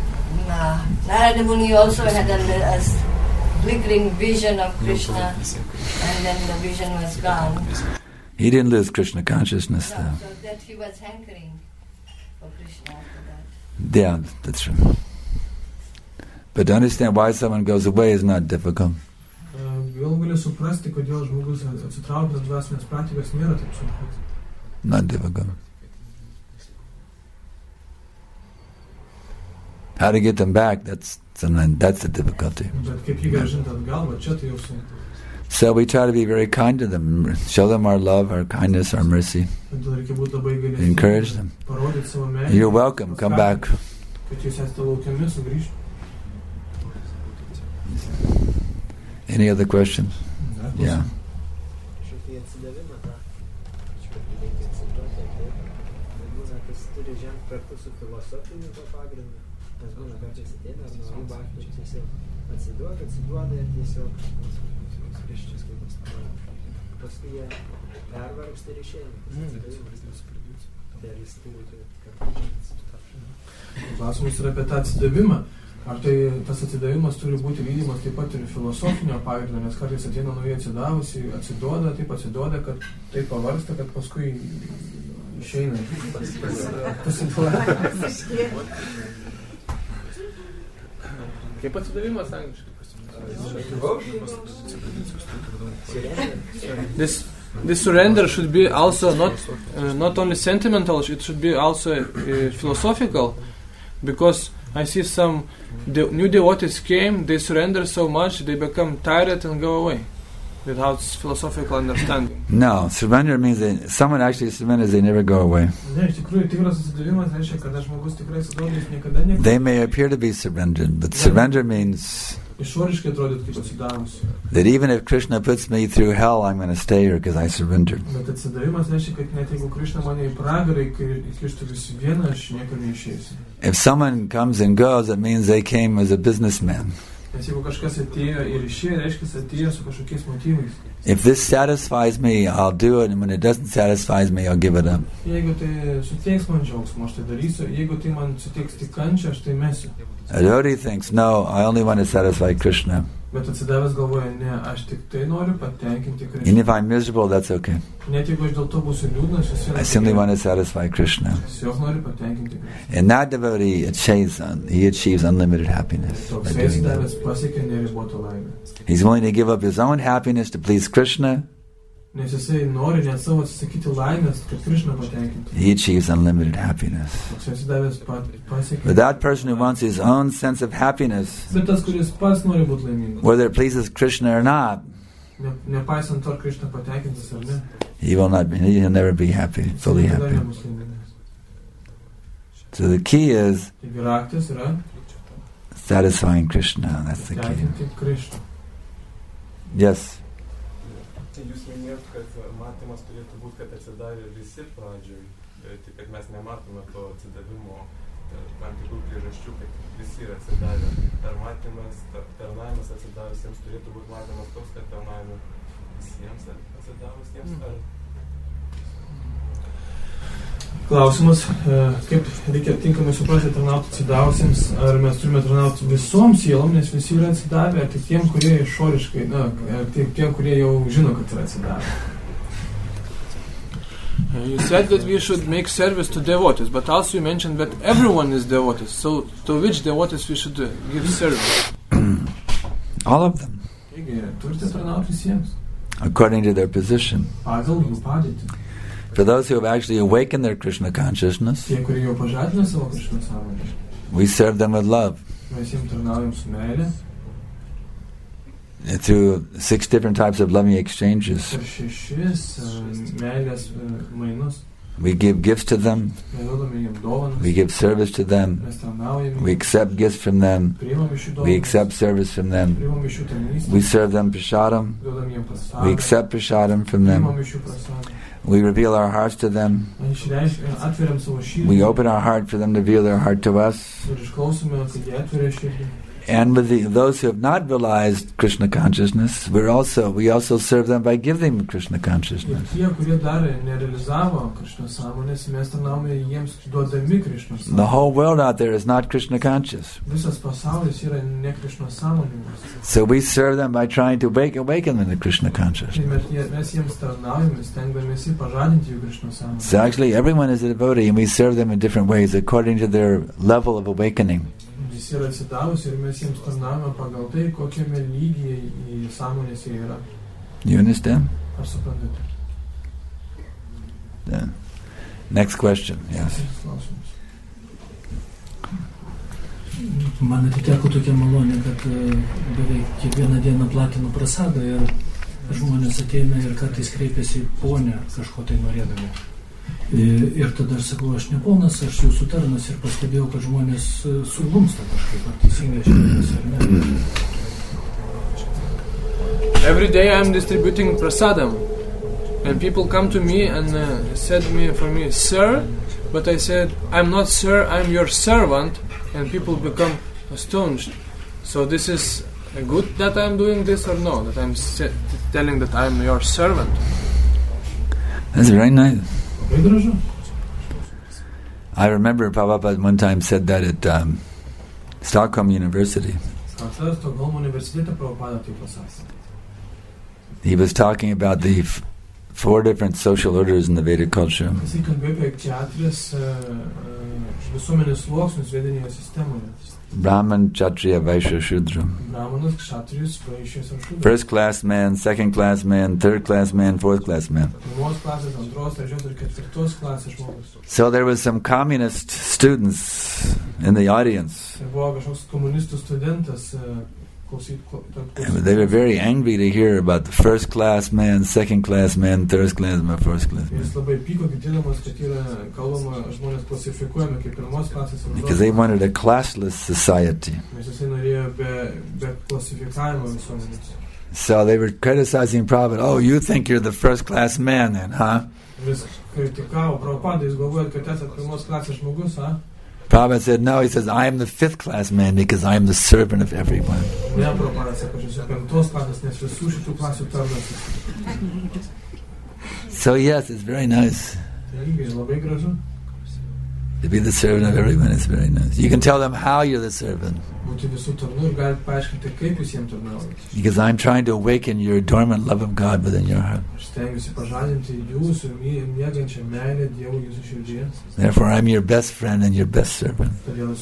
uh, Narada Muni also had a, a flickering vision of Krishna, and then the vision was gone. He didn't lose Krishna consciousness So, though. so that he was hankering for Krishna after that. Yeah, that's true. But to understand why someone goes away is not difficult. Vėl gali suprasti, kodėl žmogus atsitraukia nuo dvasinės praktikos, nėra taip sunku. Not difficult. How to get them back, that's that's the difficulty. Bet kaip jį grąžinti atgal, va čia tai jau sunku. So we try to be very kind to them, show them our love, our kindness, our mercy. Todėl reikia būti labai gailestingi, Encourage them. parodyti savo meilę. You're welcome, come back. Kad jūs esate laukiami sugrįžti. Any other questions? Yeah. Šokį atsidavimą tą, šokį reikia atsiduoti, taip, bet būna, kas turi žengti kartu su filosofiniu to pagrindu, nes būna, kad čia ateina, ar nuo rūbakų, tiesiog atsiduok, atsiduoda ir tiesiog Krisčius kaip atstovauja. Paskui jie pervargsta ir išeina. Tai jis turi kartu. Klausimas yra apie tą atsidavimą. Ar tai tas atsidavimas turi būti lydimas taip pat ir filosofinio pagrindo, nes kartais ateina naujai atsidavusi, atsiduoda, taip atsiduoda, kad taip pavargsta, kad paskui išeina. Pasiduoda. Kaip atsidavimas angliškai? This this surrender should be also not uh, not only sentimental, it should be also uh, philosophical, because I see some de- new devotees came, they surrender so much, they become tired and go away without philosophical understanding. No, surrender means that someone actually surrenders, they never go away. Ne, iš tikrųjų, tikras atsidavimas reiškia, kad žmogus tikrai atsiduoda, jis niekada negali. They may appear to be surrendered, but surrender means Išoriškai atrodyt kaip atsidavus. that even if Krishna puts me through hell, I'm going to stay here because I surrendered. Bet atsidavimas reiškia, kad net jeigu Krishna mane į pragarą įkištų vis vieną, aš niekur neišeisiu. If someone comes and goes, it means they came as a businessman. Nes jeigu kažkas atėjo ir išėjo, reiškia, jis atėjo su kažkokiais motyvais. If this satisfies me, I'll do it, and when it doesn't satisfy me, I'll give it up. Jeigu tai suteiks man džiaugsmą, aš tai darysiu. Jeigu tai man suteiks tik kančią, aš tai mesiu. A devotee thinks, no, I only want to satisfy Krishna. Bet atsidavęs galvoja, ne, aš tik tai noriu patenkinti And Krishną. if I'm miserable, that's okay. Net jeigu aš dėl to būsiu liūdnas, aš I vis simply vien want to satisfy Krishna. tiesiog noriu patenkinti Krishną. And that devotee achieves, he achieves unlimited happiness by Toks doing that. atsidavęs pasiekia neribotą laimę. He's willing to give up his own happiness to please Krishna. Nes jisai nori net savo atsisakyti laimės, kad Krishną patenkinti. He achieves unlimited happiness. Toks atsidavęs pa- pasiekia. But that person who wants his own sense of happiness, Bet tas, kuris pats nori būti laimingas, whether it pleases Krishna or not, ne, nepaisant to, ar Krishna patenkintas ar ne, he will not be, he'll never be happy, fully niekada happy. nebus laimingas. So the key is Taigi raktas yra satisfying Krishna. That's the key. tenkinti Krishną. Yes. Jūs minėjot, kad matymas turėtų būti, kad atsidavė visi pradžioj, tik kad mes nematome to atsidavimo tam tikrų priežasčių, kad visi yra atsidavę. Ar matymas, tarnavimas atsidavusiems turėtų būti matomas toks, kad tarnavimo visiems atsidavusiems? Ar... Klausimas, kaip reikia tinkamai suprasti tarnauti atsidavusiems, ar mes turime tarnauti visoms sielom, nes visi yra atsidavę, ar tik tiem, kurie išoriškai, na, ar tik tiem, kurie jau žino, kad yra atsidavę. You said that we should make service to devotees, but also you mentioned that everyone is devotees. So to which devotees we should uh, give service? All of them, Taigi, turite tarnauti visiems, according to their position. pagal jų padėtį. For those who have actually awakened their Krishna consciousness, Tie, kurie jau pažadina savo Krishną sąmonę, we serve them with love mes jiems tarnaujam su meilė, through six different types of loving exchanges. per šešis uh, meilės uh, mainus, We give gifts to them, mes duodame jiems dovanas, we give service to them, mes tarnaujame, we accept gifts from them, priimam iš jų we dovanas, accept service from them, priimam iš jų tarnystę, we serve them prasadam, duodam jiems we prasadą, accept prasadam from them, priimam iš jų prasadą, we reveal our hearts to them, išreiškia, atveriam savo širdį, we open our heart for them to reveal their heart to us. ir išklausome, kad jie atveria širdį. And with the, those who have not realized Krishna consciousness, we're also we also serve them by giving them Krishna Ir consciousness. tie, kurie dar nerealizavo Krishnos sąmonės, mes tarnaujame jiems duodami Krishnos The sąmonės. whole world out there is not Krishna conscious. Visas pasaulis yra ne Krishnos sąmoningas. So we serve them by trying to wake, awaken them to Krishna Tai consciousness. mes, jie- mes jiems tarnaujame, stengdamiesi pažadinti jų Krishnos sąmonę. So actually everyone is a devotee and we serve them in different ways according to their level of awakening. visi yra atsidavus ir mes jiems tarnavome pagal tai, kokiame lygyje į sąmonės jie yra. You understand? Ar suprantate? Yeah. Next question. Yes. Man atiteko tokia malonė, kad beveik kiekvieną dieną platinu prasadą ir žmonės ateina ir kartais kreipiasi ponę kažko tai norėdami. Ir tada aš sakau, aš ne ponas, aš jūsų tarnas ir pastebėjau, kad žmonės suglumsta kažkaip, ar teisingai šiandien ar ne. Every day I'm distributing prasadam, and people come to me and uh, said me for me, sir, but I said, I'm not sir, I'm your servant, and people become astonished. So this is good that I'm doing this or no? That I'm se- telling that I'm your servant? That's very nice. I remember Prabhupada one time said that at um, Stockholm University. He was talking about the f- four different social orders in the Vedic culture. Brahman, Kshatriya, Vaishya, Shudra. First class man, second class man, third class man, fourth class man. So there was some communist students in the audience. And they were very angry to hear about the first class man, second class man, third class man, first class man. Because they wanted a classless society. So they were criticizing Prabhupada. Oh, you think you're the first class man then, huh? Prabhupada said, no, he says, I am the fifth class man because I am the servant of everyone. So yes, it's very nice. To be the servant of everyone is very nice. You can tell them how you're the servant. Because I'm trying to awaken your dormant love of God within your heart. Therefore, I'm your best friend and your best servant.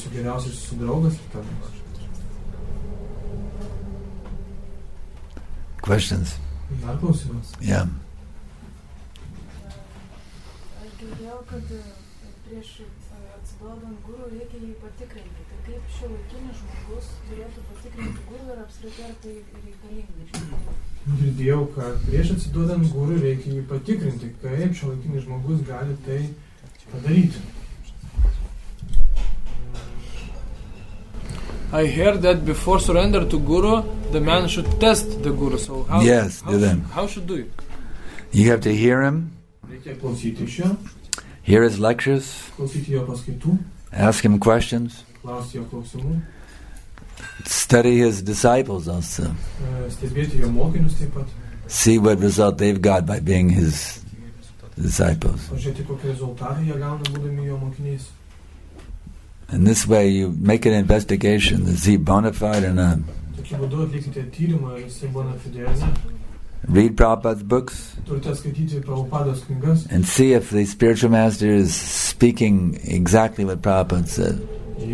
Questions? Yeah. Atsiduodant guru reikia jį patikrinti. Tai kaip šiuolaikinis žmogus turėtų patikrinti guru ir apskritai ar tai reikalinga? Girdėjau, kad prieš atsiduodant guru reikia jį patikrinti, kaip šiuolaikinis žmogus gali tai padaryti. I heard that before surrender to guru, the man should test the guru. So how, yes, how, do that. How should do it? You have to hear him. Reikia klausyti iš jo. Hear his lectures. Ask him questions. Study his disciples also. See what result they've got by being his disciples. And this way you make an investigation. Is he bona fide or not? Read Prabhupada's books and see if the spiritual master is speaking exactly what Prabhupada said.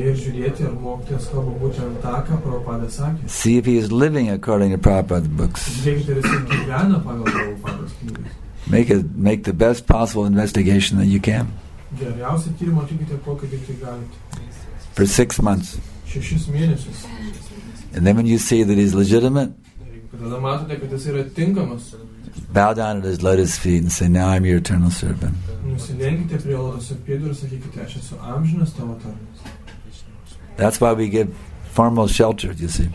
See if he is living according to Prabhupada's books. Make a, make the best possible investigation that you can. For six months. And then when you see that he's legitimate, bow down at his lotus feet and say, now I'm your eternal servant. That's why we give formal shelter, you see.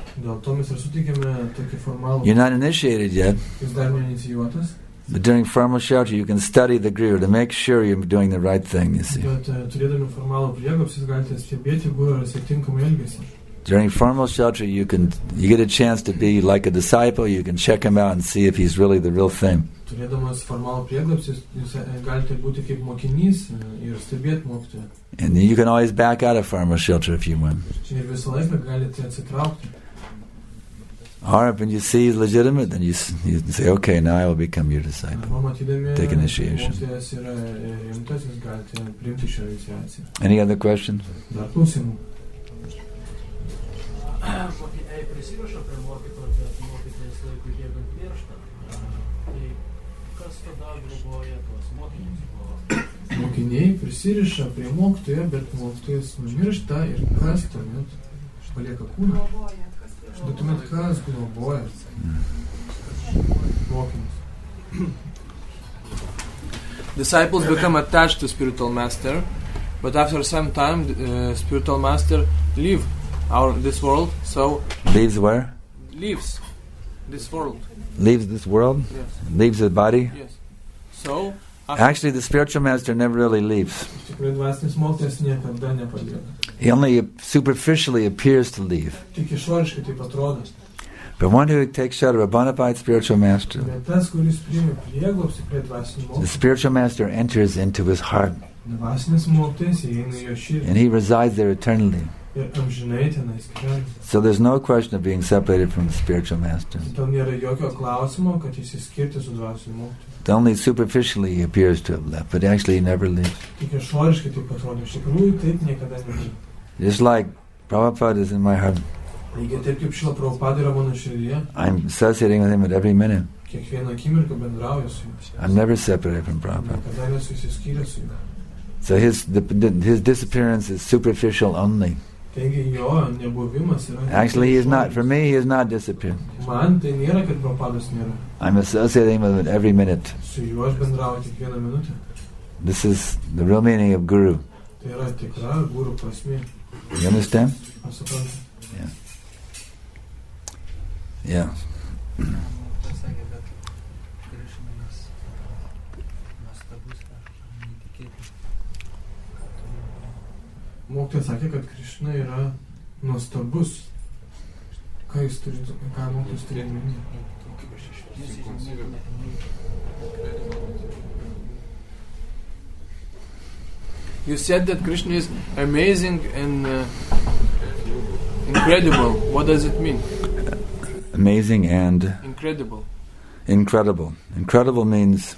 You're not initiated yet. But during formal shelter you can study the Guru to make sure you're doing the right thing, you see. During formal shelter, you can you get a chance to be like a disciple. You can check him out and see if he's really the real thing. And you can always back out of formal shelter if you want. Or when you see he's legitimate, then you, you say, okay, now I will become your disciple. Take initiation. Any other questions? prisiriša prie mokytojo, bet mokytojas laikui bėgant miršta. Tai kas tada globoja tuos mokinius? Mokiniai prisiriša prie mokytojo, bet mokytojas numiršta ir kas tuomet palieka kūną? Bet tuomet kas globoja mokinius? Disciples become attached to spiritual master, but after some time, uh, spiritual master leave our this world. So leaves where? Leaves this world. Leaves this world? Yes. Leaves the body? Yes. So actually, the spiritual master never really leaves. He only superficially appears to leave. But one who takes shelter of a bona fide spiritual master, the spiritual master enters into his heart, and he resides there eternally. So there's no question of being separated from the spiritual master. Only superficially he appears to have left, but actually he never leaves. Just like Prabhupada is in my heart. I'm associating with him at every minute. I'm never separated from Prabhupada. So his the, the, his disappearance is superficial only. Actually, he is not. For me, he is not disappeared. I'm associating with him at every minute. This is the real meaning of guru. You understand? Yeah. Yeah. Mokytojas sakė, kad Krišna yra nuostabus. Ką jis turi, ką mokytojas turi minėti? You said that Krishna is amazing and uh, incredible. What does it mean? Amazing and incredible. Incredible. Incredible means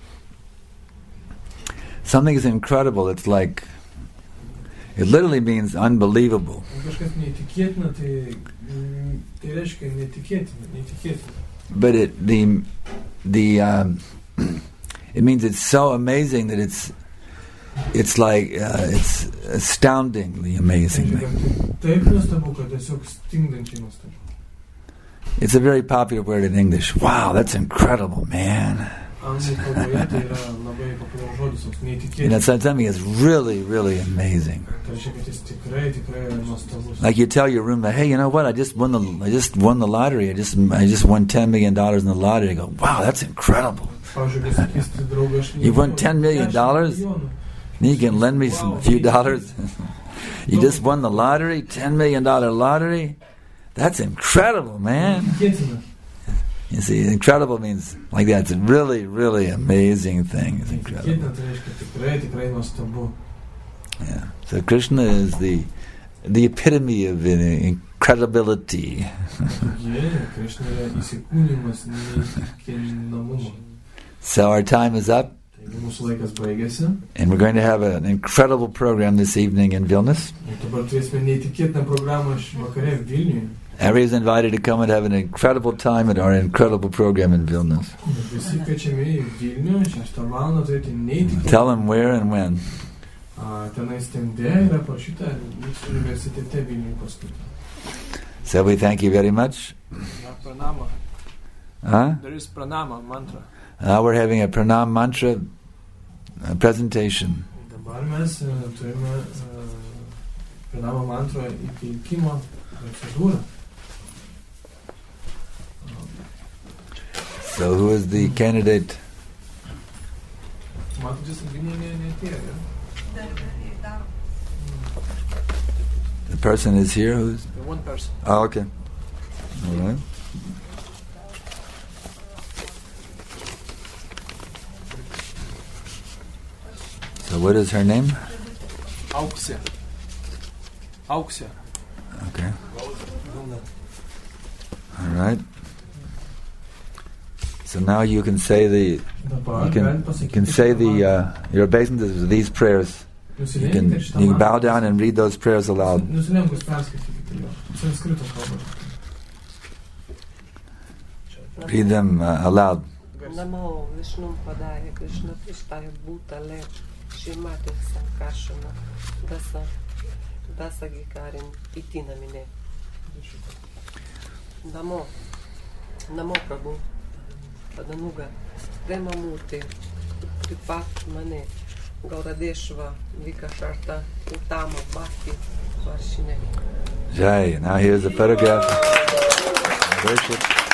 something is incredible. It's like it literally means unbelievable. But it the the um, it means it's so amazing that it's it's like uh, it's astoundingly amazing. It's a very popular word in English. Wow, that's incredible, man. You know, something is really, really amazing. Like you tell your roommate, "Hey, you know what? I just won the I just won the lottery. I just I just won ten million dollars in the lottery." I go, "Wow, that's incredible." You won ten million dollars? You can lend me some few dollars. You just won the lottery, ten million dollar lottery. That's incredible, man. You see, incredible means like that. It's a really, really amazing thing. It's incredible. Yeah. So Krishna is the the epitome of incredibility. So our time is up. And we're going to have an incredible program this evening in Vilnius. Everybody is invited to come and have an incredible time at our incredible program in Vilnius. Tell them where and when. So we thank you very much. Huh? There is pranama mantra. Now we're having a pranam mantra uh, presentation. So who is the candidate? The person is here? Who's? The one person. Oh, okay. All right. So what is her name? Auksė. Auksė. Okay. All right. So now you can say the you can you can say the uh, your obeisance of these prayers. You can you can bow down and read those prayers aloud. Read them uh, aloud. Namo Vishnum Padaya Krishna Prishtaya Bhutale Shrimati Sankarshana Dasa Dasa Gikarin Itinamine. Namo Namo Prabhu Padanuga Prema Murti Kripat Mane Gauradeshva Vikasharta Utama Bhakti Varshine. Jai. Now here's a photograph. Worship.